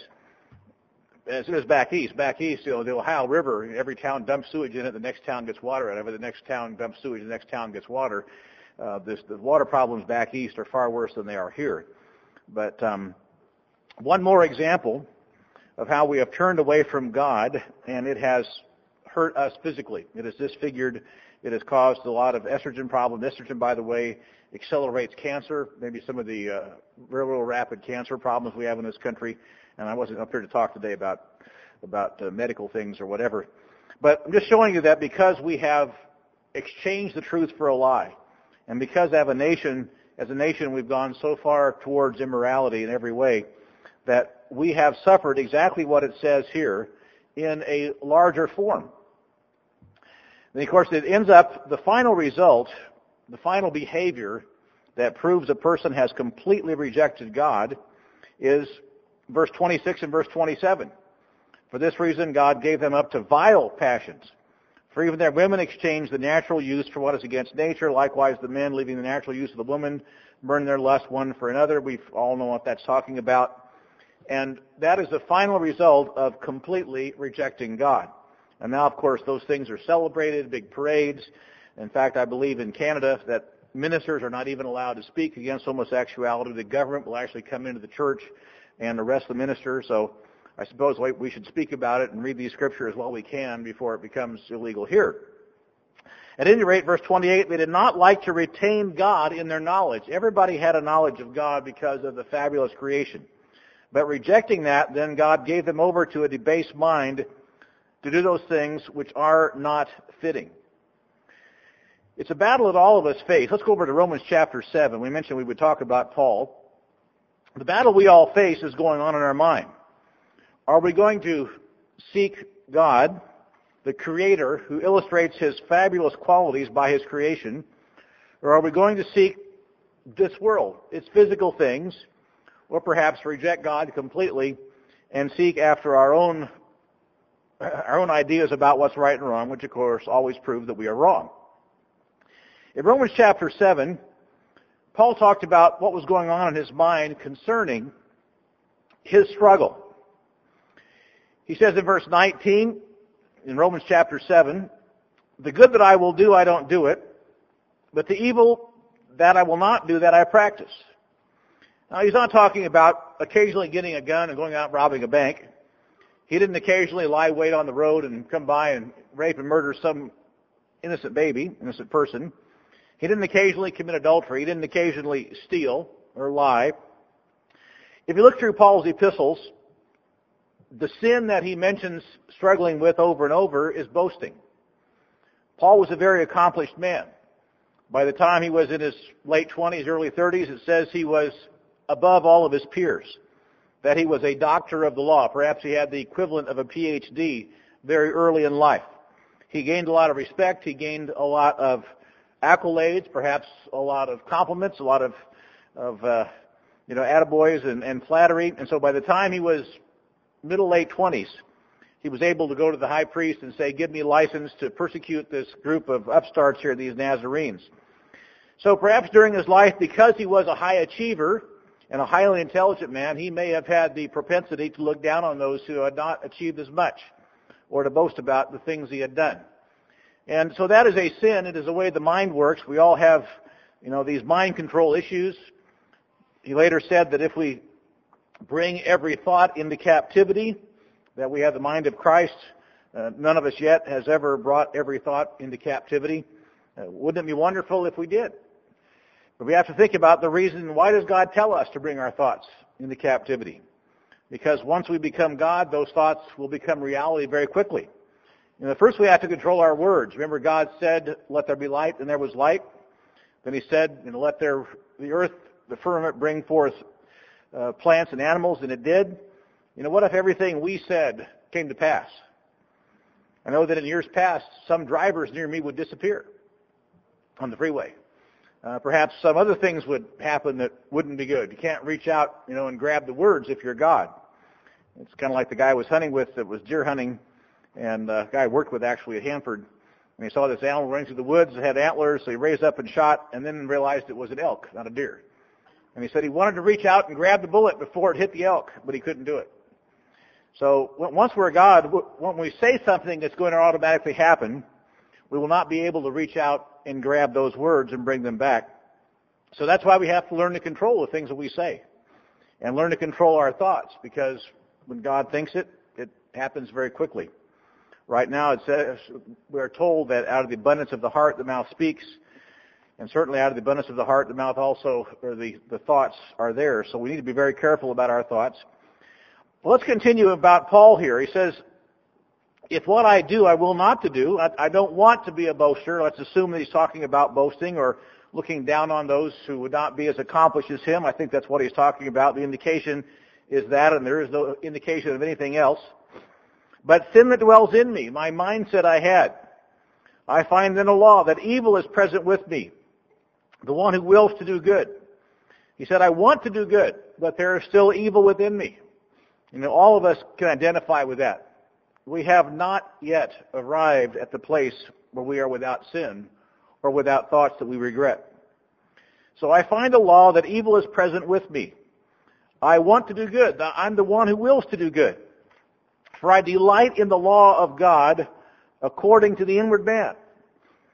as it is back east. Back east, you know, the Ohio River, every town dumps sewage in it, the next town gets water out of it, the next town dumps sewage, the next town gets water. Uh, this, the water problems back east are far worse than they are here. But um, one more example of how we have turned away from God, and it has hurt us physically. It has disfigured, it has caused a lot of estrogen problems. Estrogen, by the way, accelerates cancer, maybe some of the uh, real, real rapid cancer problems we have in this country. And I wasn't up here to talk today about about uh, medical things or whatever. But I'm just showing you that because we have exchanged the truth for a lie, and because as a nation, as a nation, we've gone so far towards immorality in every way that we have suffered exactly what it says here in a larger form. And of course, it ends up, the final result, the final behavior that proves a person has completely rejected God is verse twenty-six and verse twenty-seven. For this reason, God gave them up to vile passions. For even their women exchanged the natural use for what is against nature. Likewise, the men, leaving the natural use of the woman, burn their lust one for another. We all know what that's talking about. And that is the final result of completely rejecting God. And now, of course, those things are celebrated, big parades. In fact, I believe in Canada that ministers are not even allowed to speak against homosexuality. The government will actually come into the church and arrest the minister. So I suppose we should speak about it and read these scriptures while we can before it becomes illegal here. At any rate, verse twenty-eight, they did not like to retain God in their knowledge. Everybody had a knowledge of God because of the fabulous creation. But rejecting that, then God gave them over to a debased mind to do those things which are not fitting. It's a battle that all of us face. Let's go over to Romans chapter seven. We mentioned we would talk about Paul. The battle we all face is going on in our mind. Are we going to seek God, the Creator, who illustrates His fabulous qualities by His creation, or are we going to seek this world, its physical things, or perhaps reject God completely and seek after our own our own ideas about what's right and wrong, which of course always prove that we are wrong. In Romans chapter seven, Paul talked about what was going on in his mind concerning his struggle. He says in verse nineteen, in Romans chapter seven, the good that I will do, I don't do it, but the evil that I will not do, that I practice. Now, he's not talking about occasionally getting a gun and going out and robbing a bank. He didn't occasionally lie wait on the road and come by and rape and murder some innocent baby, innocent person. He didn't occasionally commit adultery. He didn't occasionally steal or lie. If you look through Paul's epistles, the sin that he mentions struggling with over and over is boasting. Paul was a very accomplished man. By the time he was in his late twenties, early thirties, it says he was above all of his peers, that he was a doctor of the law. Perhaps he had the equivalent of a P H D very early in life. He gained a lot of respect. He gained a lot of accolades, perhaps a lot of compliments, a lot of, of uh, you know, attaboys and, and flattery. And so by the time he was middle, late twenties, he was able to go to the high priest and say, give me license to persecute this group of upstarts here, these Nazarenes. So perhaps during his life, because he was a high achiever and a highly intelligent man, he may have had the propensity to look down on those who had not achieved as much or to boast about the things he had done. And so that is a sin. It is the way the mind works. We all have, you know, these mind control issues. He later said that if we bring every thought into captivity, that we have the mind of Christ. Uh, none of us yet has ever brought every thought into captivity. Uh, wouldn't it be wonderful if we did? But we have to think about the reason, why does God tell us to bring our thoughts into captivity? Because once we become God, those thoughts will become reality very quickly. You know, first we have to control our words. Remember, God said, let there be light, and there was light. Then He said, you know, let there, the earth, the firmament bring forth uh, plants and animals, and it did. You know, what if everything we said came to pass? I know that in years past, some drivers near me would disappear on the freeway. Uh, perhaps some other things would happen that wouldn't be good. You can't reach out, you know, and grab the words if you're God. It's kind of like the guy I was hunting with that was deer hunting, and uh, the guy I worked with actually at Hanford, and he saw this animal running through the woods. It had antlers, so he raised up and shot, and then realized it was an elk, not a deer. And he said he wanted to reach out and grab the bullet before it hit the elk, but he couldn't do it. So once we're God, when we say something that's going to automatically happen, we will not be able to reach out and grab those words and bring them back. So that's why we have to learn to control the things that we say and learn to control our thoughts, because when God thinks it, it happens very quickly. Right now, it says, we're told that out of the abundance of the heart, the mouth speaks, and certainly out of the abundance of the heart, the mouth also, or the, the thoughts are there. So we need to be very careful about our thoughts. Well, let's continue about Paul here. He says, if what I do I will not to do, I, I don't want to be a boaster. Let's assume that he's talking about boasting or looking down on those who would not be as accomplished as him. I think that's what he's talking about. The indication is that, and there is no indication of anything else. But sin that dwells in me, my mindset I had, I find in the law that evil is present with me, the one who wills to do good. He said, I want to do good, but there is still evil within me. You know, all of us can identify with that. We have not yet arrived at the place where we are without sin or without thoughts that we regret. So I find a law that evil is present with me. I want to do good. I'm the one who wills to do good. For I delight in the law of God according to the inward man.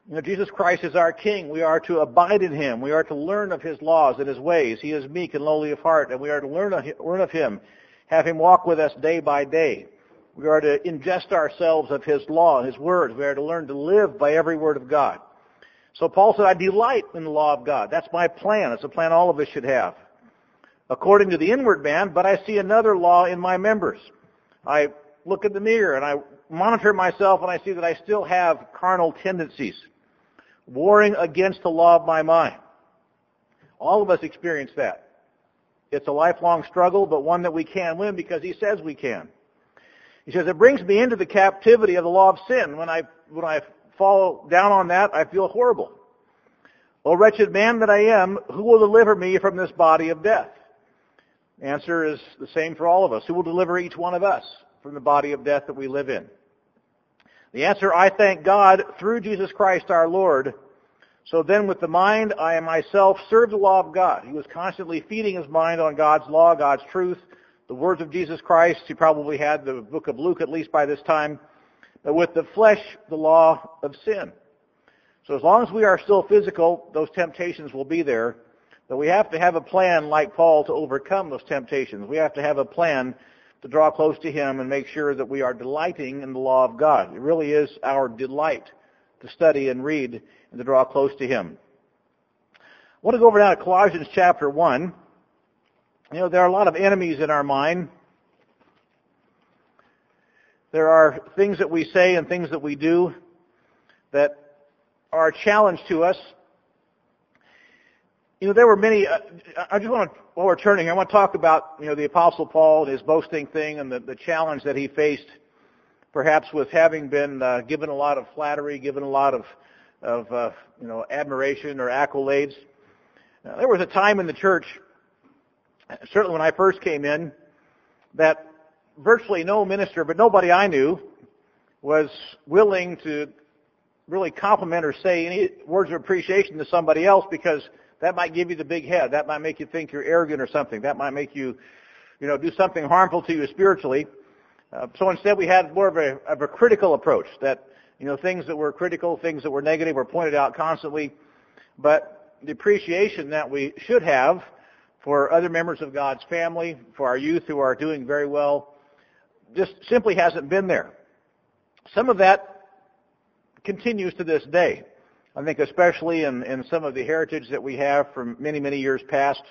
You know, Jesus Christ is our King. We are to abide in Him. We are to learn of His laws and His ways. He is meek and lowly of heart, and we are to learn of, learn of Him, have Him walk with us day by day. We are to ingest ourselves of His law and His words. We are to learn to live by every word of God. So Paul said, I delight in the law of God. That's my plan. It's a plan all of us should have. According to the inward man, but I see another law in my members. I look in the mirror and I monitor myself and I see that I still have carnal tendencies, warring against the law of my mind. All of us experience that. It's a lifelong struggle, but one that we can win because He says we can. He says, it brings me into the captivity of the law of sin. When I, when I fall down on that, I feel horrible. O wretched man that I am, who will deliver me from this body of death? The answer is the same for all of us. Who will deliver each one of us from the body of death that we live in? The answer, I thank God through Jesus Christ our Lord. So then with the mind, I myself serve the law of God. He was constantly feeding his mind on God's law, God's truth, the words of Jesus Christ. He probably had the book of Luke at least by this time. But with the flesh, the law of sin. So as long as we are still physical, those temptations will be there. But we have to have a plan like Paul to overcome those temptations. We have to have a plan to draw close to Him and make sure that we are delighting in the law of God. It really is our delight to study and read and to draw close to Him. I want to go over now to Colossians chapter one. You know, there are a lot of enemies in our mind. There are things that we say and things that we do that are a challenge to us. You know, there were many, uh, I just want to, while we're turning, I want to talk about, you know, the Apostle Paul and his boasting thing and the, the challenge that he faced, perhaps with having been uh, given a lot of flattery, given a lot of, of uh, you know, admiration or accolades. Now, there was a time in the church, certainly when I first came in, that virtually no minister, but nobody I knew, was willing to really compliment or say any words of appreciation to somebody else, because that might give you the big head. That might make you think you're arrogant or something. That might make you, you know, do something harmful to you spiritually. Uh, so instead we had more of a, of a critical approach, that, you know, things that were critical, things that were negative were pointed out constantly. But the appreciation that we should have for other members of God's family, for our youth who are doing very well, just simply hasn't been there. Some of that continues to this day. I think especially in, in some of the heritage that we have from many, many years past.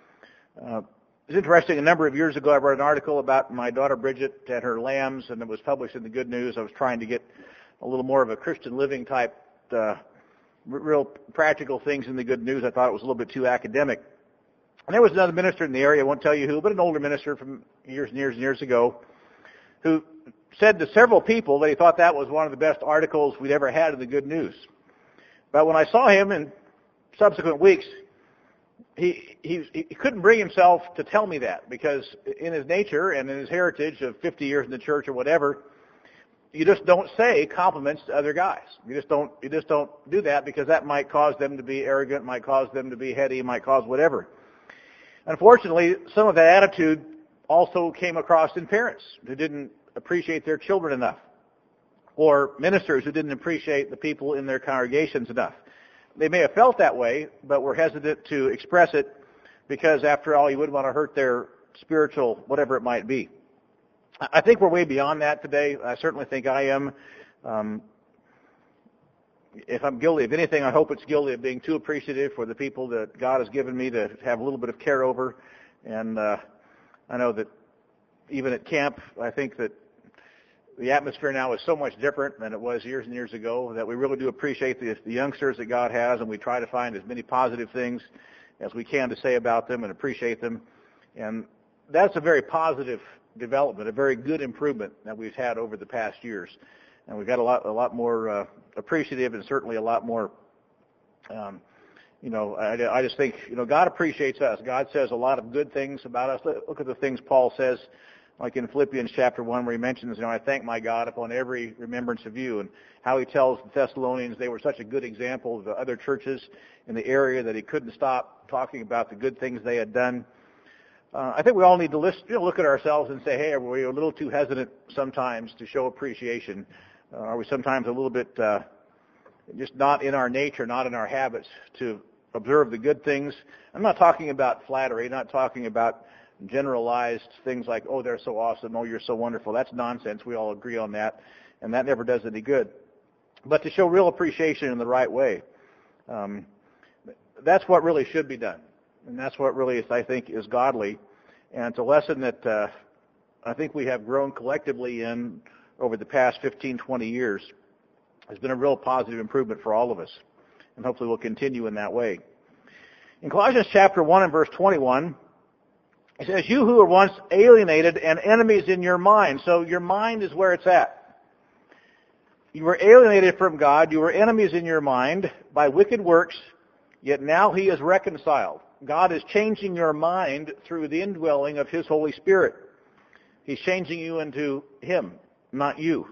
Uh, it's interesting, a number of years ago I wrote an article about my daughter Bridget and her lambs, and it was published in the Good News. I was trying to get a little more of a Christian living type, uh, real practical things in the Good News. I thought it was a little bit too academic. And there was another minister in the area, I won't tell you who, but an older minister from years and years and years ago, who said to several people that he thought that was one of the best articles we'd ever had in the Good News. But when I saw him in subsequent weeks, he, he he couldn't bring himself to tell me that, because in his nature and in his heritage of fifty years in the church or whatever, you just don't say compliments to other guys. You just don't you just don't do that, because that might cause them to be arrogant, might cause them to be heady, might cause whatever. Unfortunately, some of that attitude also came across in parents who didn't appreciate their children enough, or ministers who didn't appreciate the people in their congregations enough. They may have felt that way, but were hesitant to express it, because after all, you wouldn't want to hurt their spiritual, whatever it might be. I think we're way beyond that today. I certainly think I am. Um, if I'm guilty of anything, I hope it's guilty of being too appreciative for the people that God has given me to have a little bit of care over. And uh, I know that even at camp, I think that the atmosphere now is so much different than it was years and years ago, that we really do appreciate the, the youngsters that God has, and we try to find as many positive things as we can to say about them and appreciate them. And that's a very positive development, a very good improvement that we've had over the past years. And we've got a lot, a lot more uh, appreciative, and certainly a lot more, um, you know, I, I just think, you know, God appreciates us. God says a lot of good things about us. Look at the things Paul says, like in Philippians chapter one, where he mentions, you know, I thank my God upon every remembrance of you, and how he tells the Thessalonians they were such a good example of the other churches in the area that he couldn't stop talking about the good things they had done. Uh, I think we all need to list, you know, look at ourselves and say, hey, are we a little too hesitant sometimes to show appreciation? Uh, are we sometimes a little bit, uh, just not in our nature, not in our habits to observe the good things. I'm not talking about flattery, not talking about generalized things like, oh, they're so awesome, oh, you're so wonderful. That's nonsense. We all agree on that, and that never does any good. But to show real appreciation in the right way, um, that's what really should be done, and that's what really, is, I think, is godly. And it's a lesson that uh, I think we have grown collectively in over the past fifteen, twenty years. It's been a real positive improvement for all of us, and hopefully we'll continue in that way. In Colossians chapter one and verse twenty-one, it says, you who were once alienated and enemies in your mind. So your mind is where it's at. You were alienated from God. You were enemies in your mind by wicked works, yet now he is reconciled. God is changing your mind through the indwelling of his Holy Spirit. He's changing you into him, not you.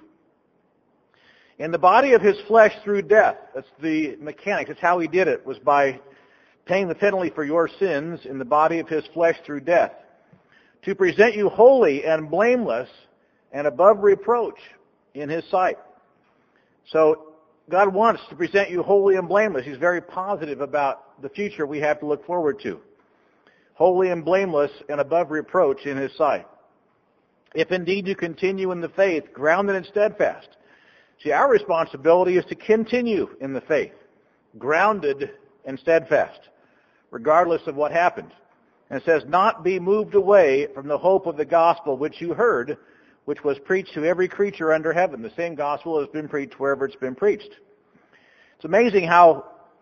In the body of his flesh through death. That's the mechanics. That's how he did it, was by paying the penalty for your sins in the body of his flesh through death. To present you holy and blameless and above reproach in his sight. So God wants to present you holy and blameless. He's very positive about the future we have to look forward to. Holy and blameless and above reproach in his sight. If indeed you continue in the faith, grounded and steadfast. See, our responsibility is to continue in the faith, grounded and steadfast, regardless of what happened. And it says, not be moved away from the hope of the gospel which you heard, which was preached to every creature under heaven. The same gospel has been preached wherever it's been preached. It's amazing how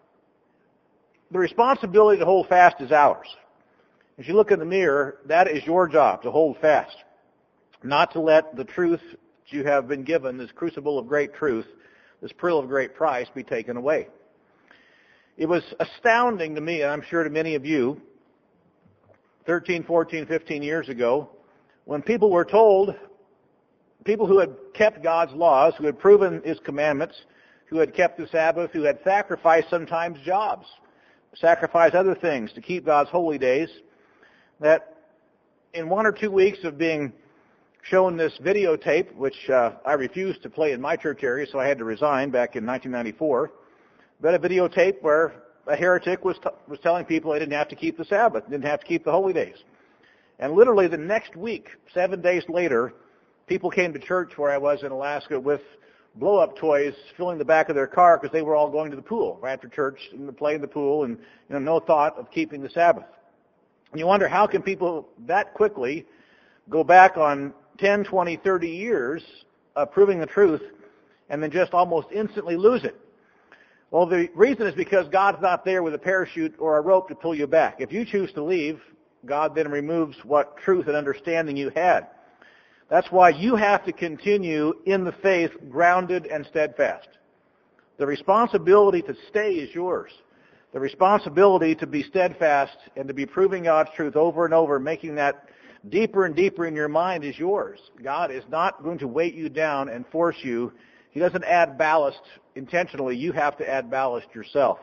the responsibility to hold fast is ours. As you look in the mirror, that is your job, to hold fast. Not to let the truth that you have been given, this crucible of great truth, this pearl of great price, be taken away. It was astounding to me, and I'm sure to many of you, thirteen, fourteen, fifteen years ago, when people were told, people who had kept God's laws, who had proven his commandments, who had kept the Sabbath, who had sacrificed sometimes jobs, sacrificed other things to keep God's holy days, that in one or two weeks of being shown this videotape, which uh, I refused to play in my church area, so I had to resign back in nineteen ninety-four, but a videotape where a heretic was t- was telling people they didn't have to keep the Sabbath, didn't have to keep the holy days. And literally the next week, seven days later, people came to church where I was in Alaska with blow-up toys filling the back of their car because they were all going to the pool right after church and playing the pool, and you know, no thought of keeping the Sabbath. And you wonder, how can people that quickly go back on ten, twenty, thirty years of proving the truth and then just almost instantly lose it? Well, the reason is because God's not there with a parachute or a rope to pull you back. If you choose to leave, God then removes what truth and understanding you had. That's why you have to continue in the faith, grounded and steadfast. The responsibility to stay is yours. The responsibility to be steadfast and to be proving God's truth over and over, making that deeper and deeper in your mind, is yours. God is not going to weight you down and force you. He doesn't add ballast intentionally. You have to add ballast yourself.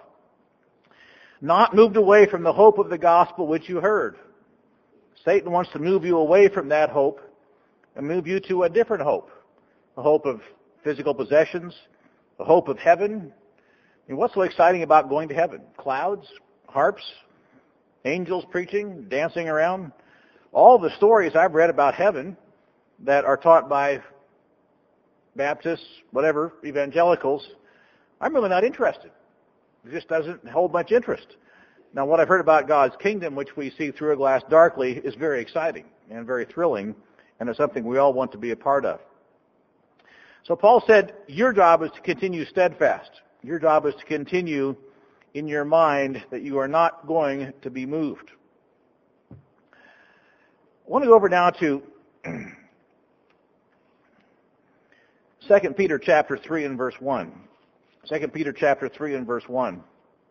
Not moved away from the hope of the gospel which you heard. Satan wants to move you away from that hope and move you to a different hope. A hope of physical possessions, a hope of heaven. I mean, what's so exciting about going to heaven? Clouds, harps, angels preaching, dancing around. All the stories I've read about heaven that are taught by Baptists, whatever, evangelicals, I'm really not interested. It just doesn't hold much interest. Now, what I've heard about God's kingdom, which we see through a glass darkly, is very exciting and very thrilling, and it's something we all want to be a part of. So Paul said, your job is to continue steadfast. Your job is to continue in your mind that you are not going to be moved. I want to go over now to Second Peter chapter three and verse one. Second Peter chapter three and verse one.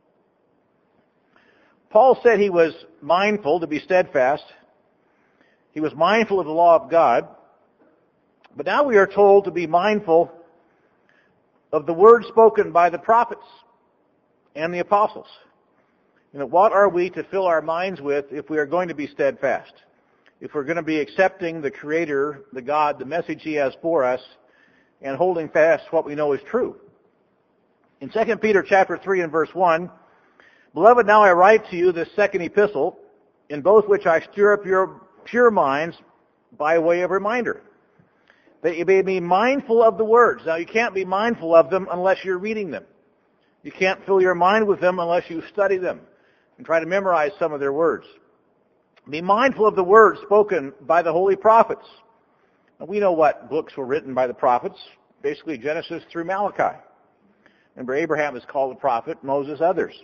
Paul said he was mindful to be steadfast. He was mindful of the law of God. But now we are told to be mindful of the words spoken by the prophets and the apostles. You know, what are we to fill our minds with if we are going to be steadfast? If we're going to be accepting the Creator, the God, the message He has for us, and holding fast what we know is true. In Second Peter chapter three and verse one, Beloved, now I write to you this second epistle, in both which I stir up your pure minds by way of reminder, that you may be mindful of the words. Now, you can't be mindful of them unless you're reading them. You can't fill your mind with them unless you study them and try to memorize some of their words. Be mindful of the words spoken by the holy prophets. Now, we know what books were written by the prophets, basically Genesis through Malachi. Remember, Abraham is called a prophet, Moses others.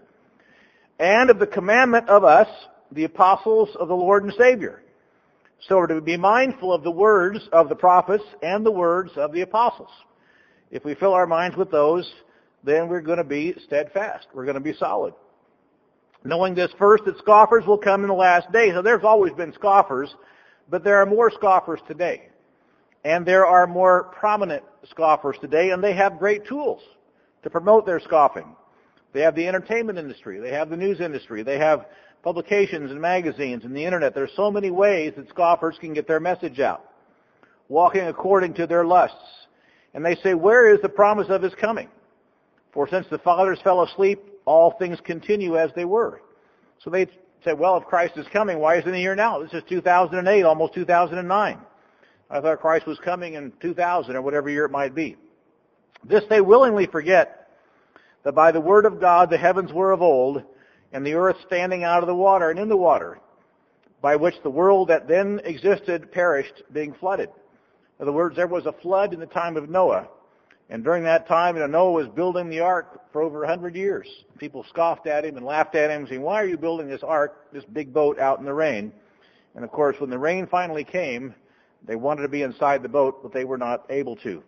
And of the commandment of us, the apostles of the Lord and Savior. So we're to be mindful of the words of the prophets and the words of the apostles. If we fill our minds with those, then we're going to be steadfast. We're going to be solid. Knowing this first, that scoffers will come in the last days. Now, there's always been scoffers, but there are more scoffers today. And there are more prominent scoffers today, and they have great tools to promote their scoffing. They have the entertainment industry. They have the news industry. They have publications and magazines and the internet. There's so many ways that scoffers can get their message out, walking according to their lusts. And they say, where is the promise of his coming? For since the fathers fell asleep, all things continue as they were. So they say, well, if Christ is coming, why isn't he here now? This is two thousand eight, almost two thousand nine. I thought Christ was coming in two thousand or whatever year it might be. This they willingly forget, that by the word of God the heavens were of old, and the earth standing out of the water and in the water, by which the world that then existed perished, being flooded. In other words, there was a flood in the time of Noah. And during that time, you know, Noah was building the ark for over a hundred years. People scoffed at him and laughed at him, saying, why are you building this ark, this big boat out in the rain? And of course, when the rain finally came, they wanted to be inside the boat, but they were not able to.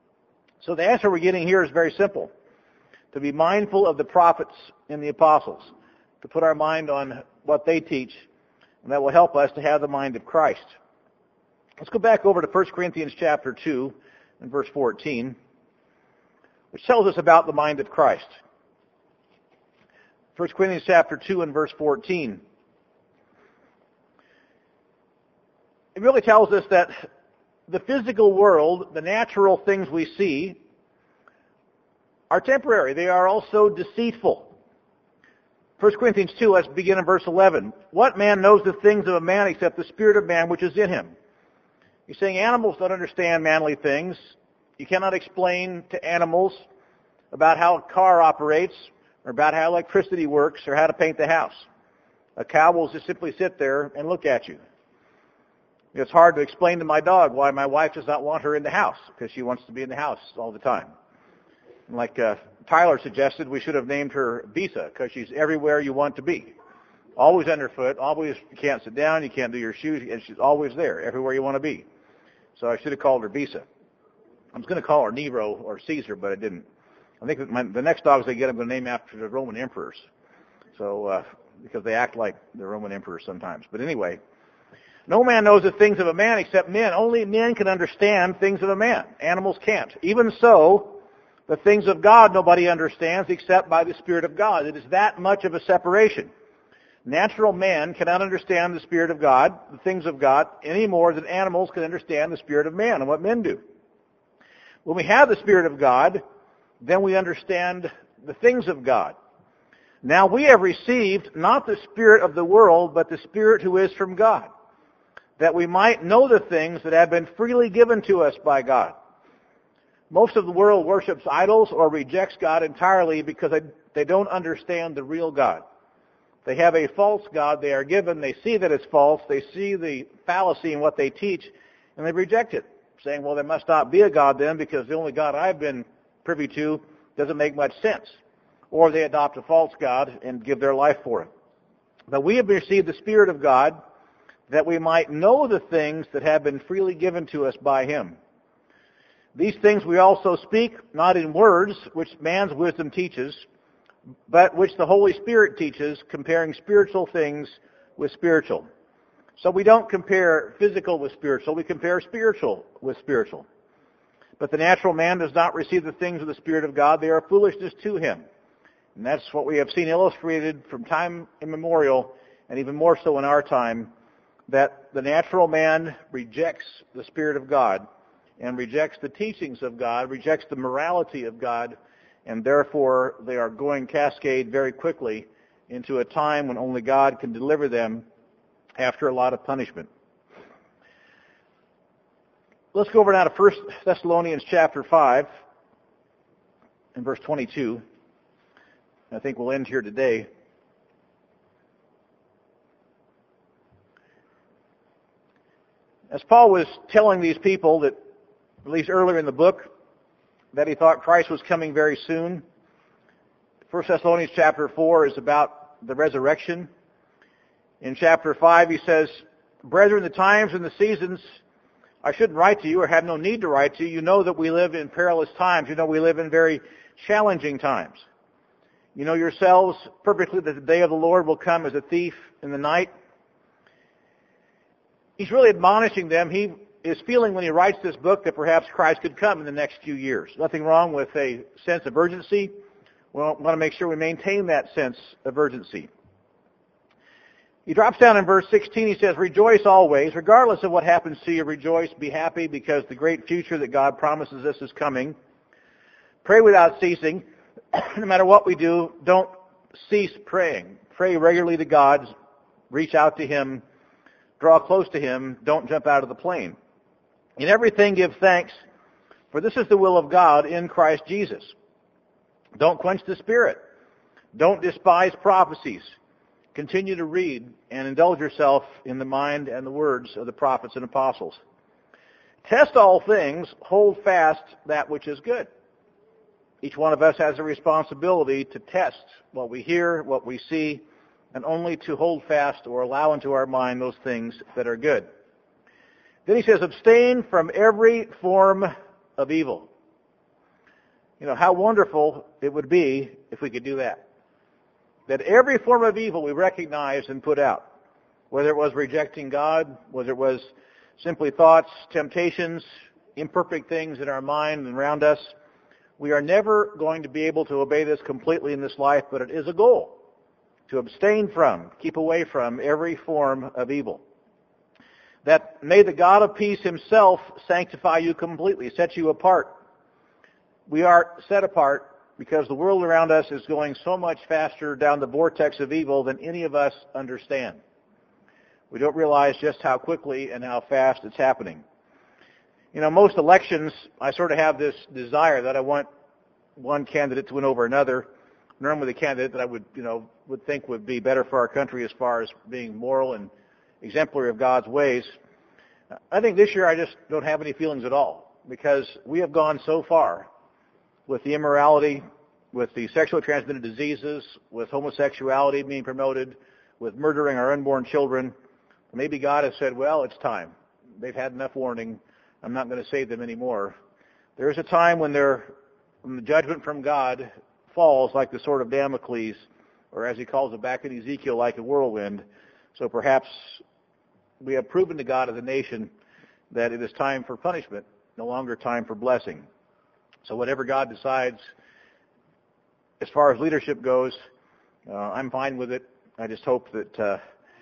So the answer we're getting here is very simple. To be mindful of the prophets and the apostles, to put our mind on what they teach, and that will help us to have the mind of Christ. Let's go back over to First Corinthians chapter two and verse fourteen, which tells us about the mind of Christ. First Corinthians chapter two and verse fourteen. It really tells us that the physical world, the natural things we see, are temporary. They are also deceitful. First Corinthians two, let's begin in verse eleven. What man knows the things of a man except the spirit of man which is in him? He's saying animals don't understand manly things. You cannot explain to animals about how a car operates or about how electricity works or how to paint the house. A cow will just simply sit there and look at you. It's hard to explain to my dog why my wife does not want her in the house, because she wants to be in the house all the time. Like uh, Tyler suggested, we should have named her Bisa, because she's everywhere you want to be. Always underfoot, always, you can't sit down, you can't do your shoes, and she's always there, everywhere you want to be. So I should have called her Bisa. I was going to call her Nero or Caesar, but I didn't. I think that my, the next dogs I get, I'm going to name after the Roman emperors. So, uh, because they act like the Roman emperors sometimes. But anyway, no man knows the things of a man except men. Only men can understand things of a man. Animals can't. Even so, the things of God nobody understands except by the Spirit of God. It is that much of a separation. Natural man cannot understand the Spirit of God, the things of God, any more than animals can understand the Spirit of man and what men do. When we have the Spirit of God, then we understand the things of God. Now we have received not the spirit of the world, but the Spirit who is from God, that we might know the things that have been freely given to us by God. Most of the world worships idols or rejects God entirely because they, they don't understand the real God. They have a false God they are given. They see that it's false. They see the fallacy in what they teach, and they reject it, saying, well, there must not be a God then, because the only God I've been privy to doesn't make much sense. Or they adopt a false God and give their life for it. But we have received the Spirit of God, that we might know the things that have been freely given to us by Him. These things we also speak, not in words, which man's wisdom teaches, but which the Holy Spirit teaches, comparing spiritual things with spiritual. So we don't compare physical with spiritual, we compare spiritual with spiritual. But the natural man does not receive the things of the Spirit of God. They are foolishness to him. And that's what we have seen illustrated from time immemorial, and even more so in our time, that the natural man rejects the Spirit of God and rejects the teachings of God, rejects the morality of God, and therefore they are going cascade very quickly into a time when only God can deliver them after a lot of punishment. Let's go over now to First Thessalonians chapter five and verse twenty-two. I think we'll end here today. As Paul was telling these people that, at least earlier in the book, that he thought Christ was coming very soon, First Thessalonians chapter four is about the resurrection. In chapter five he says, "Brethren, the times and the seasons I shouldn't write to you, or have no need to write to you. You know that we live in perilous times. You know we live in very challenging times. You know yourselves perfectly that the day of the Lord will come as a thief in the night." He's really admonishing them. He is feeling when he writes this book that perhaps Christ could come in the next few years. Nothing wrong with a sense of urgency. We want to make sure we maintain that sense of urgency. He drops down in verse sixteen. He says, "Rejoice always, regardless of what happens to you. Rejoice, be happy, because the great future that God promises us is coming. Pray without ceasing." No matter what we do, don't cease praying. Pray regularly to God. Reach out to Him. Draw close to Him. Don't jump out of the plane. "In everything give thanks, for this is the will of God in Christ Jesus." Don't quench the Spirit. Don't despise prophecies. Continue to read and indulge yourself in the mind and the words of the prophets and apostles. "Test all things. Hold fast that which is good." Each one of us has a responsibility to test what we hear, what we see, and only to hold fast or allow into our mind those things that are good. Then he says, "Abstain from every form of evil." You know, how wonderful it would be if we could do that. That every form of evil we recognize and put out. Whether it was rejecting God, whether it was simply thoughts, temptations, imperfect things in our mind and around us. We are never going to be able to obey this completely in this life, but it is a goal to abstain from, keep away from every form of evil. That may the God of peace Himself sanctify you completely, set you apart. We are set apart because the world around us is going so much faster down the vortex of evil than any of us understand. We don't realize just how quickly and how fast it's happening. You know, most elections, I sort of have this desire that I want one candidate to win over another. Normally the candidate that I would, you know, would think would be better for our country as far as being moral and exemplary of God's ways. I think this year I just don't have any feelings at all, because we have gone so far with the immorality, with the sexually transmitted diseases, with homosexuality being promoted, with murdering our unborn children. Maybe God has said, well, it's time. They've had enough warning. I'm not going to save them anymore. There is a time when, there, when the judgment from God falls like the sword of Damocles, or as he calls it back in Ezekiel, like a whirlwind. So perhaps we have proven to God as a nation that it is time for punishment, no longer time for blessing. So whatever God decides, as far as leadership goes, uh, I'm fine with it. I just hope that uh,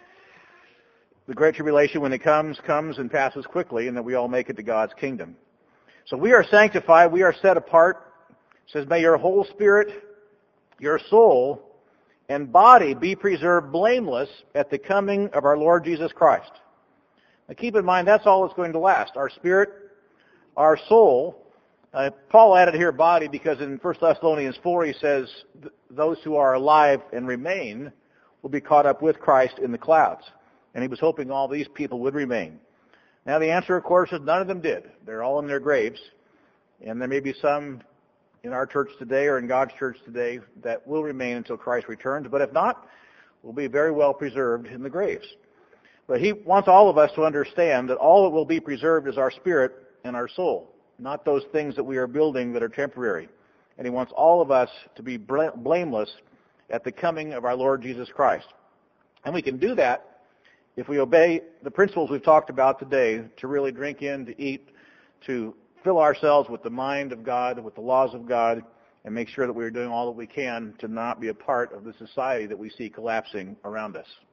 the Great Tribulation, when it comes, comes and passes quickly, and that we all make it to God's kingdom. So we are sanctified. We are set apart. It says, "May your whole spirit, your soul, and body be preserved blameless at the coming of our Lord Jesus Christ." Now keep in mind, that's all that's going to last. Our spirit, our soul. Uh, Paul added here body because in First Thessalonians four he says, those who are alive and remain will be caught up with Christ in the clouds. And he was hoping all these people would remain. Now the answer, of course, is none of them did. They're all in their graves. And there may be some in our church today or in God's church today that will remain until Christ returns. But if not, we'll be very well preserved in the graves. But he wants all of us to understand that all that will be preserved is our spirit and our soul, not those things that we are building that are temporary. And he wants all of us to be blameless at the coming of our Lord Jesus Christ. And we can do that if we obey the principles we've talked about today, to really drink in, to eat, to fill ourselves with the mind of God, with the laws of God, and make sure that we are doing all that we can to not be a part of the society that we see collapsing around us.